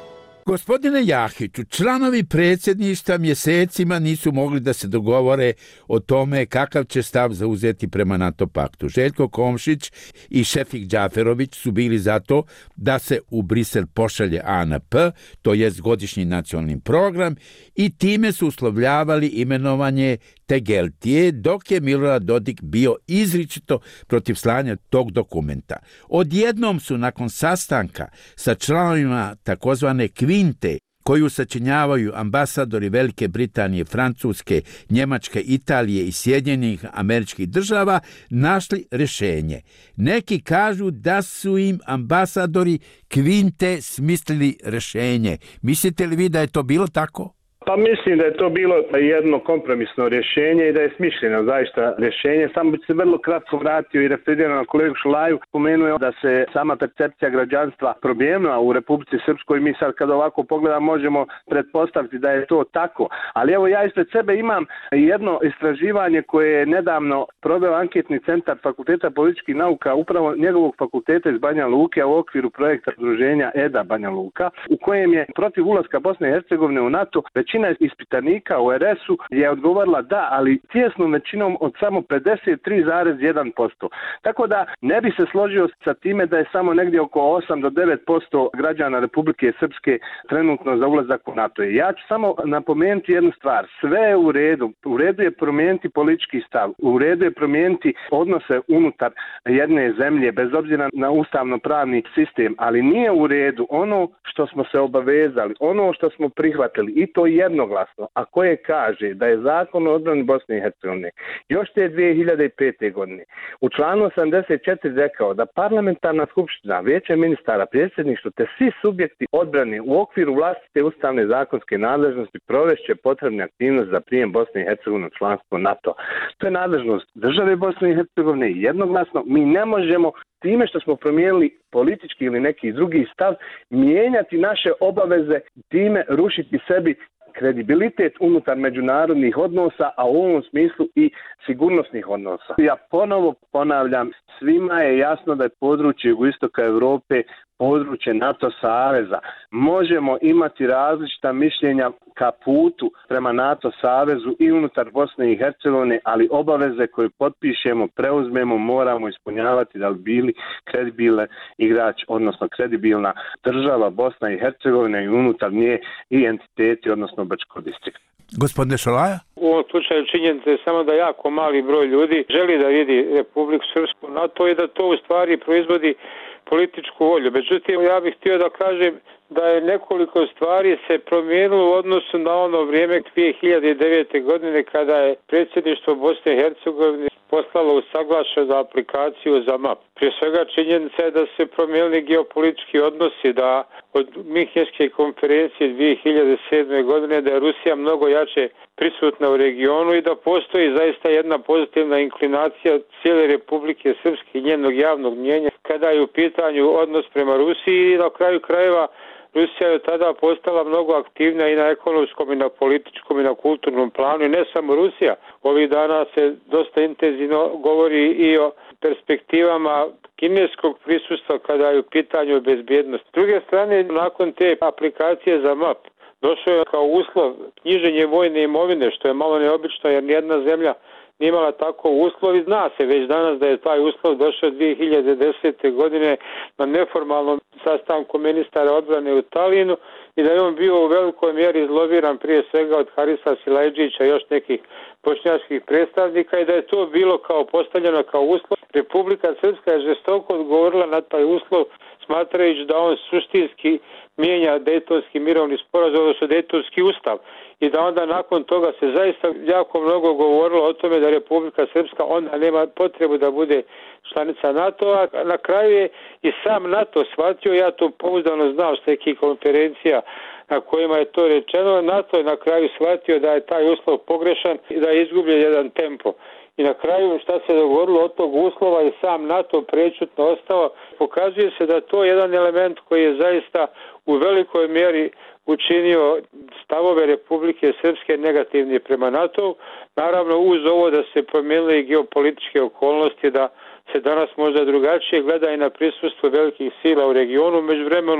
Speaker 12: Gospodine Jahiću, članovi predsjedništva mjesecima nisu mogli da se dogovore o tome kakav će stav zauzeti prema NATO paktu. Željko Komšić i Šefik Džaferović su bili za to da se u Brisel pošalje A N P, to jest godišnji nacionalni program, i time su uslovljavali imenovanje Tegeltije, dok je Milorad Dodik bio izričito protiv slanja tog dokumenta. Odjednom su nakon sastanka sa članovima takozvane kvinte, koju sačinjavaju ambasadori Velike Britanije, Francuske, Njemačke, Italije i Sjedinjenih Američkih Država, našli rješenje. Neki kažu da su im ambasadori kvinte smislili rješenje. Mislite li vi da je to bilo tako?
Speaker 14: Pa mislim da je to bilo jedno kompromisno rješenje i da je smišljeno zaista rješenje. Samo bi se vrlo kratko vratio i referirao na kolegu Šulaju. Pomenuo da se sama percepcija građanstva promijenila u Republici Srpskoj. Mi sad kad ovako pogledamo možemo pretpostaviti da je to tako. Ali evo ja ispred sebe imam jedno istraživanje koje je nedavno proveo anketni centar Fakulteta političkih nauka, upravo njegovog fakulteta iz Banja Luke u okviru projekta udruženja E D A Banja Luka, u kojem je protiv ulaska Bosne i Hercegovine u NATO većina ispitanika u R S-u je odgovorila da, ali tijesnom većinom od samo pedeset tri zarez jedan posto. Tako da ne bi se složio sa time da je samo negdje oko osam do devet posto građana Republike Srpske trenutno za ulazak u NATO. Ja ću samo napomenuti jednu stvar. Sve je u redu. U redu je promijeniti politički stav. U redu je promijeniti odnose unutar jedne zemlje, bez obzira na ustavno-pravni sistem. Ali nije u redu ono što smo se obavezali, ono što smo prihvatili, i to jednoglasno, a koje kaže da je Zakon o odbrani Bosne i Hercegovine još te dvije hiljade pete. godine u članu osamdeset četiri rekao da parlamentarna skupština, vijeće ministara, predsjedništvo te svi subjekti odbrane u okviru vlastite ustavne zakonske nadležnosti provešće potrebne aktivnosti za prijem Bosne i Hercegovine u članstvo NATO. To je nadležnost države Bosne i Hercegovine i jednoglasno. Mi ne možemo time što smo promijenili politički ili neki drugi stav mijenjati naše obaveze, time rušiti sebi kredibilitet unutar međunarodnih odnosa, a u ovom smislu i sigurnosnih odnosa. Ja ponovo ponavljam, svima je jasno da je područje jugoistoka Europe područje NATO saveza. Možemo imati različita mišljenja ka putu prema NATO savezu i unutar Bosne i Hercegovine, ali obaveze koje potpišemo, preuzmemo, moramo ispunjavati da li bili kredibilan igrač, odnosno kredibilna država Bosna i Hercegovina i unutar nje i entiteti, odnosno Brčko distrikt.
Speaker 12: Gospodine Šolaja?
Speaker 13: U ovom slučaju činjenica je samo da jako mali broj ljudi želi da vidi Republiku Srpsku NATO i da to u stvari proizvodi političku volju. Međutim, ja bih htio da kažem da je nekoliko stvari se promijenilo u odnosu na ono vrijeme dvije hiljade devete. godine kada je predsjedništvo Bosne i Hercegovine poslalo usaglašenu aplikaciju za M A P. Prije svega činjenica je da se promijenili geopolitički odnosi, da od Minhenske konferencije dvije hiljade sedme. godine da je Rusija mnogo jače prisutna u regionu i da postoji zaista jedna pozitivna inklinacija cijele Republike Srpske i njenog javnog mnjenja kada je u pitanju odnos prema Rusiji i na kraju krajeva Rusija je tada postala mnogo aktivnija i na ekonomskom i na političkom i na kulturnom planu i ne samo Rusija. Ovih dana se dosta intenzivno govori i o perspektivama kineskog prisustva kada je u pitanju bezbjednost. S druge strane, nakon te aplikacije za M A P došao je kao uslov knjiženje vojne imovine, što je malo neobično jer nijedna zemlja nije imala tako uslov i zna se već danas da je taj uslov došao dvije hiljade desete. godine na neformalnom sastanku ministara odbrane u Talinu i da je on bio u velikoj mjeri izlobiran prije svega od Harisa Silajđića i još nekih bošnjačkih predstavnika i da je to bilo kao postavljeno kao uslov. Republika Srpska je žestoko odgovorila na taj uslov smatrajući da on suštinski mijenja Dejtonski mirovni sporazum, odnosno Dejtonski ustav i da onda nakon toga se zaista jako mnogo govorilo o tome da Republika Srpska onda nema potrebu da bude članica NATO-a. Na kraju je i sam NATO shvatio, ja to pouzdano znam s nekih konferencija na kojima je to rečeno, NATO je na kraju shvatio da je taj uslov pogrešan i da je izgubljen jedan tempo. I na kraju šta se dogovorilo od tog uslova i sam NATO prečutno ostao, pokazuje se da to je jedan element koji je zaista u velikoj mjeri učinio stavove Republike Srpske negativni prema NATO. Naravno uz ovo da se promijenile i geopolitičke okolnosti, da se danas možda drugačije gleda i na prisustvo velikih sila u regionu. Međuvremenu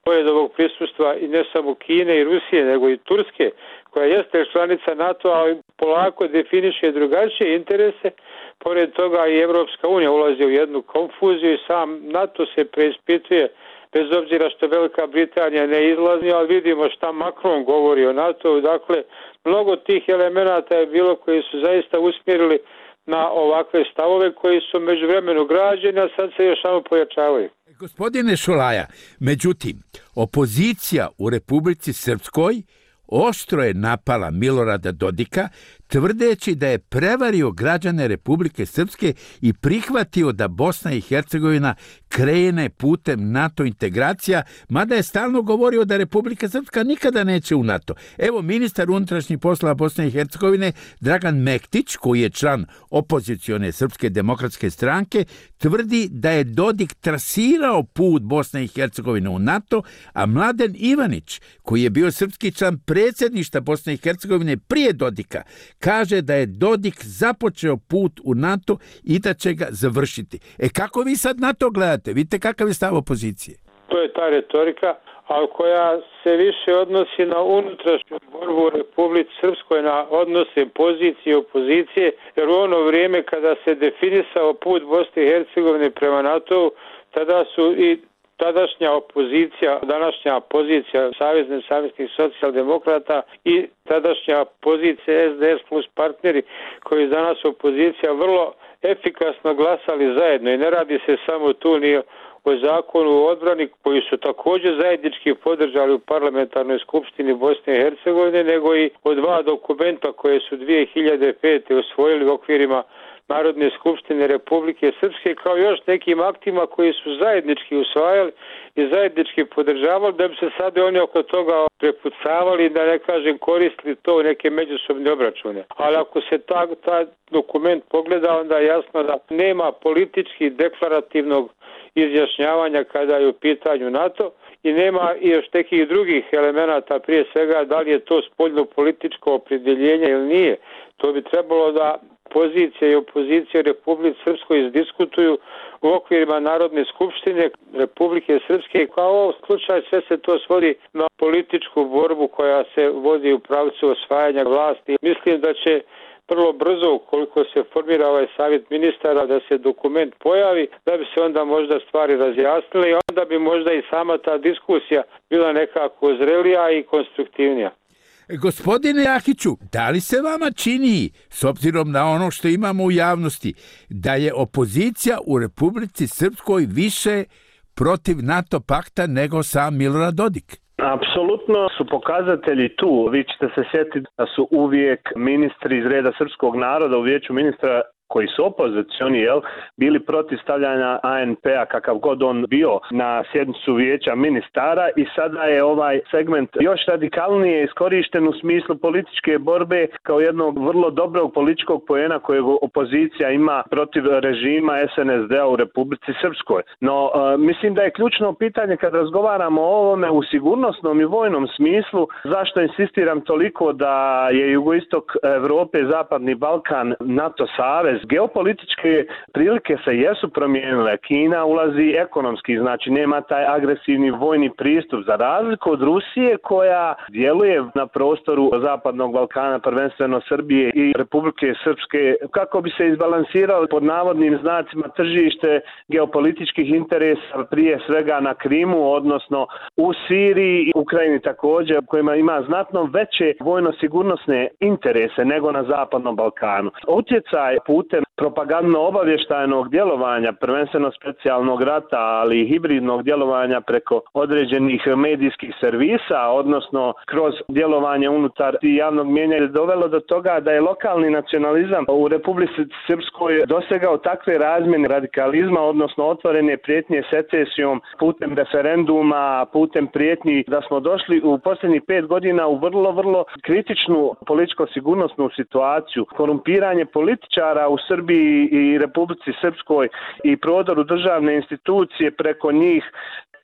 Speaker 13: pored ovog prisustva i ne samo Kine i Rusije, nego i Turske, koja jeste članica NATO, ali polako definiše drugačije interese. Pored toga i Evropska unija ulazi u jednu konfuziju i sam NATO se preispituje, bez obzira što Velika Britanija ne izlazi, ali vidimo šta Macron govori o NATO. Dakle, mnogo tih elemenata je bilo koji su zaista usmjerili na ovakve stavove koji su međuvremenu građeni, a sad se još samo pojačavaju.
Speaker 12: Gospodine Šolaja, međutim, opozicija u Republici Srpskoj oštro je napala Milorada Dodika, tvrdeći da je prevario građane Republike Srpske i prihvatio da Bosna i Hercegovina krene putem NATO integracija, mada je stalno govorio da Republika Srpska nikada neće u NATO. Evo, ministar unutrašnjih poslova Bosne i Hercegovine Dragan Mektić, koji je član opozicione Srpske demokratske stranke, tvrdi da je Dodik trasirao put Bosne i Hercegovine u NATO, a Mladen Ivanić, koji je bio srpski član predsjedništva Bosne i Hercegovine prije Dodika, kaže da je Dodik započeo put u NATO i da će ga završiti. E kako vi sad na to gledate? Vidite kakav je stav opozicije?
Speaker 13: To je ta retorika, ali koja se više odnosi na unutrašnju borbu u Republici Srpskoj, na odnose pozicije i opozicije, jer u ono vrijeme kada se definisao put Bosne i Hercegovine prema NATO, tada su i tadašnja opozicija, današnja pozicija Savezne saveznih socijaldemokrata i tadašnja pozicija S D S plus partneri koji danas opozicija vrlo efikasno glasali zajedno i ne radi se samo tu ni o zakonu o odbrani koji su također zajednički podržali u parlamentarnoj skupštini Bosne i Hercegovine, nego i o dva dokumenta koje su dvije hiljade pete usvojili u okvirima Narodne skupštine Republike Srpske, kao još nekim aktima koji su zajednički usvajali i zajednički podržavali, da bi se sad oni oko toga prepucavali, da ne kažem koristili to u neke međusobne obračune. Ali ako se ta, ta dokument pogleda, onda je jasno da nema politički deklarativnog izjašnjavanja kada je u pitanju NATO i nema i još nekih drugih elemenata, prije svega da li je to spoljno političko opredjeljenje ili nije. To bi trebalo da pozicija i opozicija Republike Srpskoj izdiskutuju u okvirima Narodne skupštine Republike Srpske. Kao u slučaju sve se to svodi na političku borbu koja se vodi u pravcu osvajanja vlasti. Mislim da će vrlo brzo, koliko se formira ovaj savjet ministara, da se dokument pojavi, da bi se onda možda stvari razjasnile i onda bi možda i sama ta diskusija bila nekako zrelija i konstruktivnija.
Speaker 12: Gospodine Jahiću, da li se vama čini, s obzirom na ono što imamo u javnosti, da je opozicija u Republici Srpskoj više protiv NATO pakta nego sam Milorad Dodik?
Speaker 14: Apsolutno su pokazatelji tu. Vi ćete se sjetiti da su uvijek ministri iz reda srpskog naroda u vijeću ministra koji su opozicioni, jel, bili protiv stavljanja A N P-a kakav god on bio na sjednicu vijeća ministara i sada je ovaj segment još radikalnije iskorišten u smislu političke borbe kao jednog vrlo dobrog političkog poena kojeg opozicija ima protiv režima S N S D-a u Republici Srpskoj. No, uh, mislim da je ključno pitanje kad razgovaramo o ovome u sigurnosnom i vojnom smislu, zašto insistiram toliko da je jugoistok Evrope, Zapadni Balkan, NATO savez. Geopolitičke prilike se jesu promijenile. Kina ulazi ekonomski, znači nema taj agresivni vojni pristup za razliku od Rusije koja djeluje na prostoru Zapadnog Balkana, prvenstveno Srbije i Republike Srpske, kako bi se izbalansiralo pod navodnim znacima tržište geopolitičkih interesa, prije svega na Krimu, odnosno u Siriji i Ukrajini također, kojima ima znatno veće vojno-sigurnosne interese nego na Zapadnom Balkanu. Utjecaj putem propagandno-obavještajnog djelovanja, prvenstveno specijalnog rata, ali i hibridnog djelovanja preko određenih medijskih servisa, odnosno kroz djelovanje unutar javnog mijenja, je dovelo do toga da je lokalni nacionalizam u Republici Srpskoj dosegao takve razmjene radikalizma, odnosno otvorene prijetnje secesijom putem referenduma, putem prijetnji, da smo došli u posljednjih pet godina u vrlo, vrlo kritičnu političko-sigurnosnu situaciju. Korumpiranje političara u Srbiji i Republici Srpskoj i prodoru državne institucije preko njih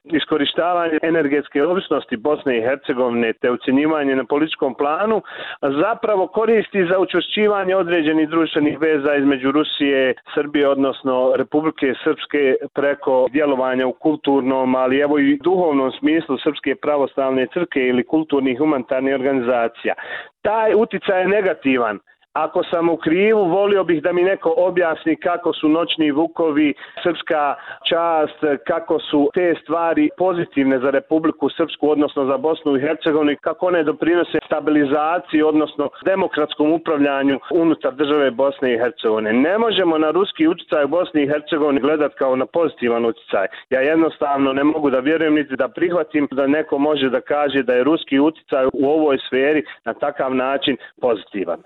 Speaker 14: iskorištavanje energetske ovisnosti Bosne i Hercegovine te ucjenjivanje na političkom planu zapravo koristi za učvršćivanje određenih društvenih veza između Rusije, Srbije, odnosno Republike Srpske preko djelovanja u kulturnom, ali evo i duhovnom smislu Srpske pravoslavne crkve ili kulturnih humanitarnih organizacija. Taj uticaj je negativan. Ako sam u krivu, volio bih da mi neko objasni kako su noćni vukovi, srpska čast, kako su te stvari pozitivne za Republiku Srpsku, odnosno za Bosnu i Hercegovinu, kako one doprinose stabilizaciji, odnosno demokratskom upravljanju unutar države Bosne i Hercegovine. Ne možemo na ruski utjecaj u Bosni i Hercegovini gledati kao na pozitivan utjecaj. Ja jednostavno ne mogu da vjerujem niti da prihvatim da neko može da kaže da je ruski utjecaj u ovoj sferi na takav način pozitivan.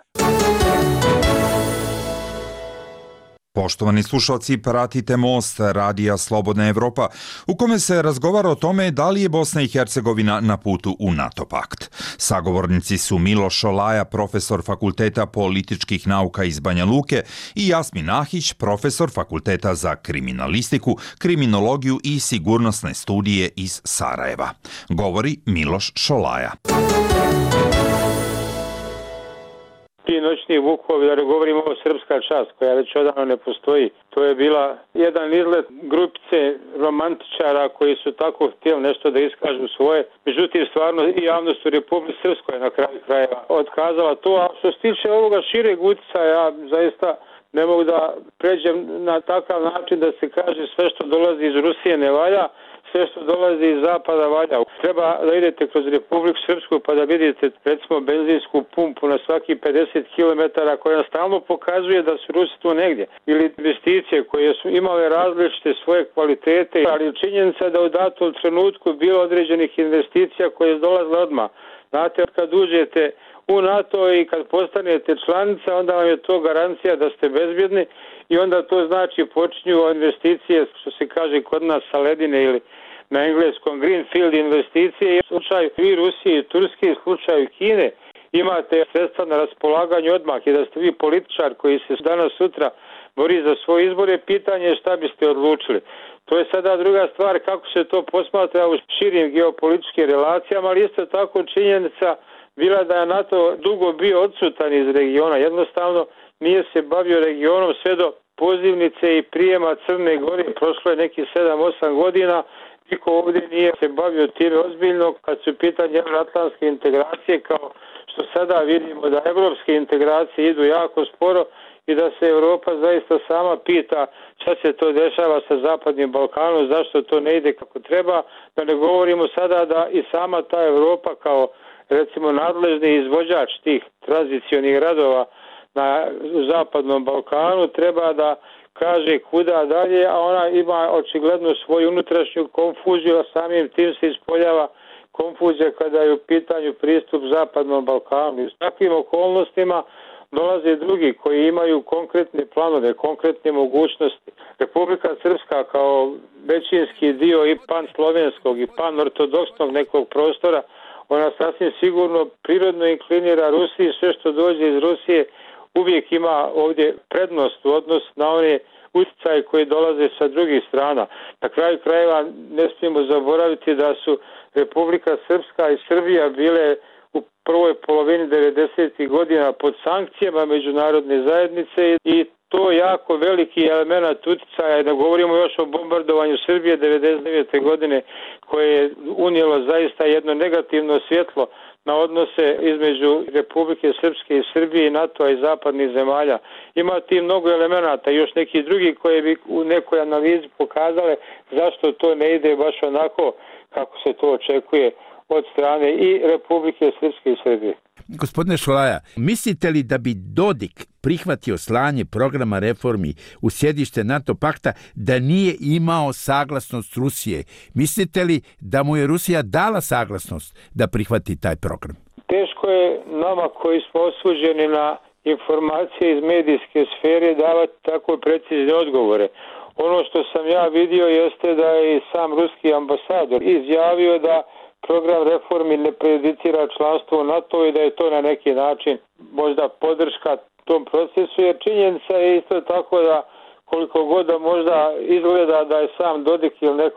Speaker 15: Poštovani slušalci, pratite Most, radija Slobodna Evropa, u kome se razgovara o tome da li je Bosna i Hercegovina na putu u NATO pakt. Sagovornici su Miloš Šolaja, profesor Fakulteta političkih nauka iz Banja Luke, i Jasmin Ahić, profesor Fakulteta za kriminalistiku, kriminologiju i sigurnosne studije iz Sarajeva. Govori Miloš Šolaja.
Speaker 13: Ti noćni vukovi, da ne govorimo o srpska čast koja već odavno ne postoji. To je bila jedan izlet grupice romantičara koji su tako htjeli nešto da iskažu svoje. Međutim, stvarno i javnost u Republici Srpskoj na kraju krajeva otkazala to. A što se tiče ovoga šireg utjecaja, ja zaista ne mogu da pređem na takav način da se kaže sve što dolazi iz Rusije ne valja, sve što dolazi iz zapada valja. Treba da idete kroz Republiku Srpsku pa da vidite recimo benzinsku pumpu na svaki pedeset kilometara koja stalno pokazuje da su Rusi tu negdje. Ili investicije koje su imale različite svoje kvalitete, ali činjenica da u datom trenutku bilo određenih investicija koje dolazile odmah. Znate, kad uđete u NATO i kad postanete članica, onda vam je to garancija da ste bezbjedni i onda to znači počinju investicije, što se kaže kod nas sa ledine ili na engleskom greenfield investicije. U slučaju i Rusije i Turske, u slučaju Kine imate sredstva na raspolaganju odmah i da ste vi političar koji se danas sutra bori za svoje izbore, pitanje je šta biste odlučili. To je sada druga stvar kako se to posmatra u širim geopolitičkim relacijama, ali isto tako činjenica bila da je NATO dugo bio odsutan iz regiona. Jednostavno nije se bavio regionom sve do pozivnice i prijema Crne Gore. Prošlo je neki sedam osam godina. Niko ovdje nije se bavio time ozbiljno kad su pitanje euroatlantske integracije, kao što sada vidimo da evropske integracije idu jako sporo i da se Europa zaista sama pita šta se to dešava sa Zapadnim Balkanom, zašto to ne ide kako treba. Da ne govorimo sada da i sama ta Europa kao recimo nadležni izvođač tih tranzicionih radova na Zapadnom Balkanu treba da kaže kuda dalje, a ona ima očigledno svoju unutrašnju konfuziju, a samim tim se ispoljava konfuzija kada je u pitanju pristup Zapadnom Balkanu. I s takvim okolnostima dolaze drugi koji imaju konkretne planove, konkretne mogućnosti. Republika Srpska kao većinski dio i pan-slovenskog i pan-ortodoksnog nekog prostora, ona sasvim sigurno prirodno inklinira Rusiji, sve što dođe iz Rusije uvijek ima ovdje prednost u odnosu na one utjecaje koji dolaze sa drugih strana. Na kraju krajeva ne smijemo zaboraviti da su Republika Srpska i Srbija bile u prvoj polovini devedesetih godina pod sankcijama međunarodne zajednice i to jako veliki element utjecaja, ne govorimo još o bombardovanju Srbije devedeset devete godine koje je unijelo zaista jedno negativno svjetlo na odnose između Republike Srpske i Srbije i NATO-a i zapadnih zemalja. Ima ti mnogo elemenata i još neki drugi koji bi u nekoj analizi pokazale zašto to ne ide baš onako kako se to očekuje od strane i Republike Srpske i Srbije.
Speaker 12: Gospodine Šolaja, mislite li da bi Dodik prihvatio slanje programa reformi u sjedište NATO pakta da nije imao saglasnost Rusije? Mislite li da mu je Rusija dala saglasnost da prihvati taj program?
Speaker 13: Teško je nama koji smo osuđeni na informacije iz medijske sfere davati tako precizne odgovore. Ono što sam ja vidio jeste da je i sam ruski ambasador izjavio da program reformi ne prejudicira članstvo u NATO i da je to na neki način možda podrška tom procesu, jer činjenica je isto tako da koliko god da možda izgleda da je sam Dodik ili neko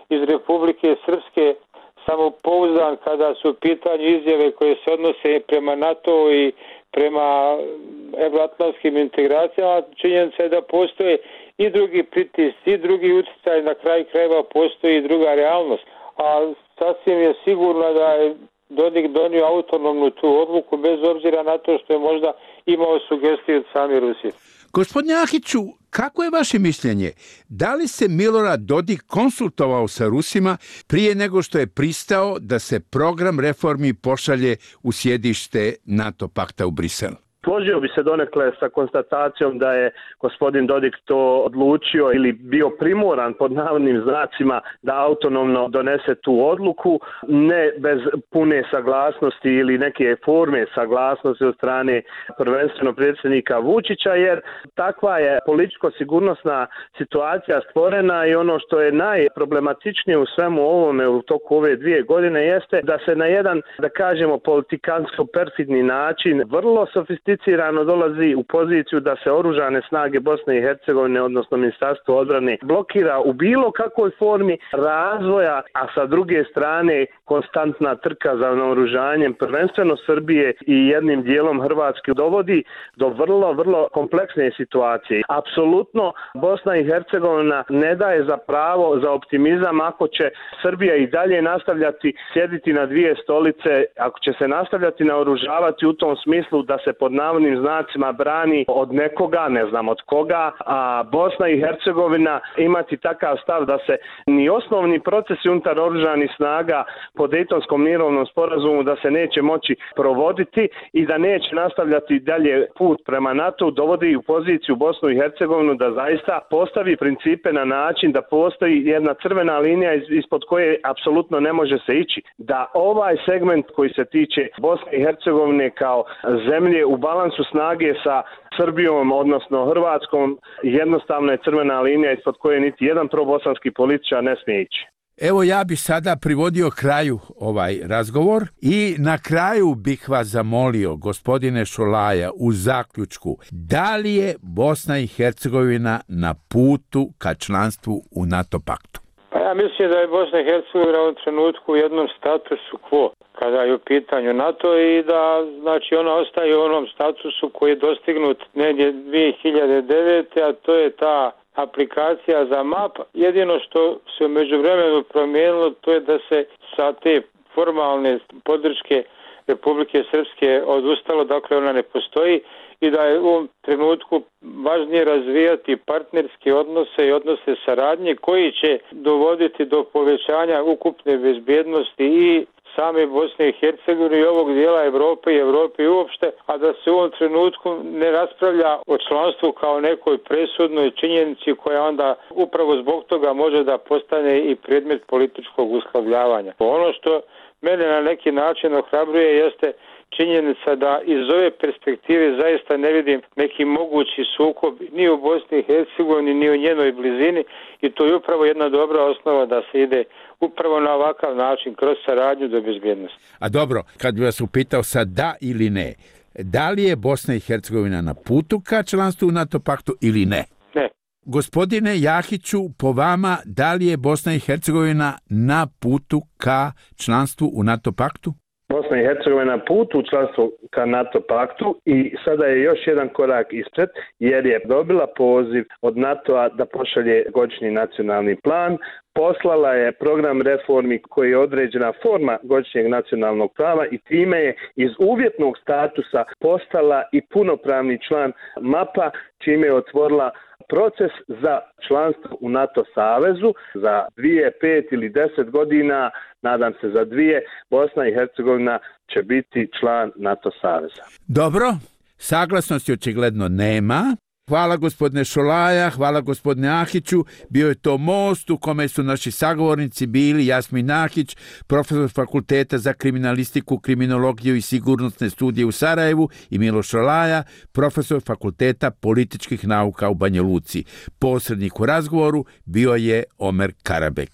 Speaker 13: iz Republike Srpske samopouzdan kada su u pitanju izjave koje se odnose prema NATO i prema evroatlantskim integracijama. Činjenica je da postoje i drugi pritisci, i drugi utjecaj, na kraju krajeva postoji i druga realnost. A sasvim je sigurno da je Dodik donio autonomnu tu odluku bez obzira na to što je možda imao sugestiju od same Rusije.
Speaker 12: Gospodine Ahiću, kako je vaše mišljenje? Da li se Milorad Dodik konsultovao sa Rusima prije nego što je pristao da se program reformi pošalje u sjedište NATO pakta u Brisel?
Speaker 14: Složio bi se donekle sa konstatacijom da je gospodin Dodik to odlučio ili bio primoran pod navodnim znacima da autonomno donese tu odluku, ne bez pune saglasnosti ili neke forme saglasnosti od strane prvenstveno predsjednika Vučića, jer takva je političko-sigurnosna situacija stvorena i ono što je najproblematičnije u svemu ovome u toku ove dvije godine jeste da se na jedan, da kažemo, politikansko-perfidni način vrlo sofisticirano dolazi u poziciju da se oružane snage Bosne i Hercegovine, odnosno Ministarstvo odbrane, blokira u bilo kakvoj formi razvoja, a sa druge strane konstantna trka za naoružanjem, prvenstveno Srbije i jednim dijelom Hrvatske, dovodi do vrlo, vrlo kompleksne situacije. Apsolutno Bosna i Hercegovina ne daje za pravo za optimizam ako će Srbija i dalje nastavljati sjediti na dvije stolice, ako će se nastavljati naoružavati u tom smislu da se pod navodnim znacima brani od nekoga, ne znam od koga, a Bosna i Hercegovina imati takav stav da se ni osnovni procesi unutar oružanih snaga po Dejtonskom mirovnom sporazumu da se neće moći provoditi i da neće nastavljati dalje put prema NATO, dovodi u poziciju Bosnu i Hercegovinu da zaista postavi principe na način da postoji jedna crvena linija ispod koje apsolutno ne može se ići. Da ovaj segment koji se tiče Bosne i Hercegovine kao zemlje u balansu snage sa Srbijom, odnosno Hrvatskom, jednostavno je crvena linija ispod koje niti jedan probosanski političar ne smije ići.
Speaker 12: Evo, ja bih sada privodio kraju ovaj razgovor i na kraju bih vas zamolio, gospodine Šolaja, u zaključku, da li je Bosna i Hercegovina na putu ka članstvu u NATO paktu?
Speaker 13: Pa ja mislim da je Bosna i Hercegovina u ovom trenutku u jednom statusu quo kada je u pitanju NATO i da znači ona ostaje u onom statusu koji je dostignut negdje dvije hiljade devete. a to je ta aplikacija za map. Jedino što se u međuvremenu promijenilo to je da se sa te formalne podrške Republike Srpske odustalo, dakle ona ne postoji i da je u ovom trenutku važnije razvijati partnerske odnose i odnose saradnje koji će dovoditi do povećanja ukupne bezbjednosti i same Bosne i Hercegovine i ovog dijela Europe i Europe uopšte, a da se u ovom trenutku ne raspravlja o članstvu kao nekoj presudnoj činjenici koja onda upravo zbog toga može da postane i predmet političkog uslovljavanja. Ono što mene na neki način ohrabruje jeste činjenica da iz ove perspektive zaista ne vidim neki mogući sukob ni u Bosni i Hercegovini ni u njenoj blizini i to je upravo jedna dobra osnova da se ide upravo na ovakav način kroz saradnju do bezbjednosti.
Speaker 12: A dobro, kad bi vas upitao sad da ili ne, da li je Bosna i Hercegovina na putu ka članstvu u NATO paktu ili ne?
Speaker 13: Ne.
Speaker 12: Gospodine Jahiću, po vama, da li je Bosna i Hercegovina na putu ka članstvu u NATO paktu?
Speaker 14: Bosna i Hercegovina na putu u članstvo ka NATO paktu i sada je još jedan korak ispred jer je dobila poziv od NATO-a da pošalje godišnji nacionalni plan. Poslala je program reformi koji je određena forma godišnjeg nacionalnog plana i time je iz uvjetnog statusa postala i punopravni član mapa, čime je otvorila proces za članstvo u NATO savezu za dvije, pet ili deset godina, nadam se za dvije, Bosna i Hercegovina će biti član NATO saveza.
Speaker 12: Dobro, saglasnosti očigledno nema. Hvala gospodine Šolaja, hvala gospodine Ahiću. Bio je to most u kome su naši sagovornici bili Jasmin Ahić, profesor Fakulteta za kriminalistiku, kriminologiju i sigurnosne studije u Sarajevu i Miloš Šolaja, profesor Fakulteta političkih nauka u Banja Luci. Posrednik u razgovoru bio je Omer Karabek.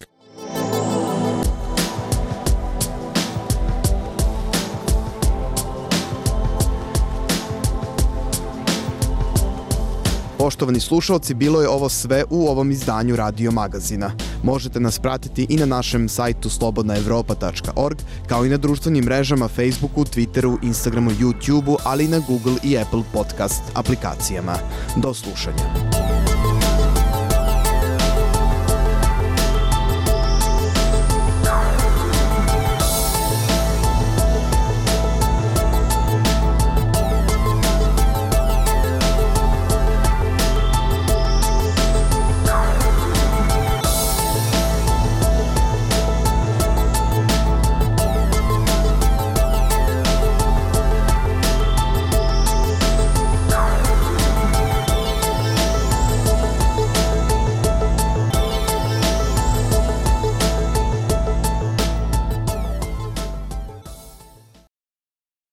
Speaker 6: Poštovani slušalci, bilo je ovo sve u ovom izdanju Radio Magazina. Možete nas pratiti i na našem sajtu slobodna evropa tačka org, kao i na društvenim mrežama Facebooku, Twitteru, Instagramu, YouTubeu, ali i na Google i Apple podcast aplikacijama. Do slušanja.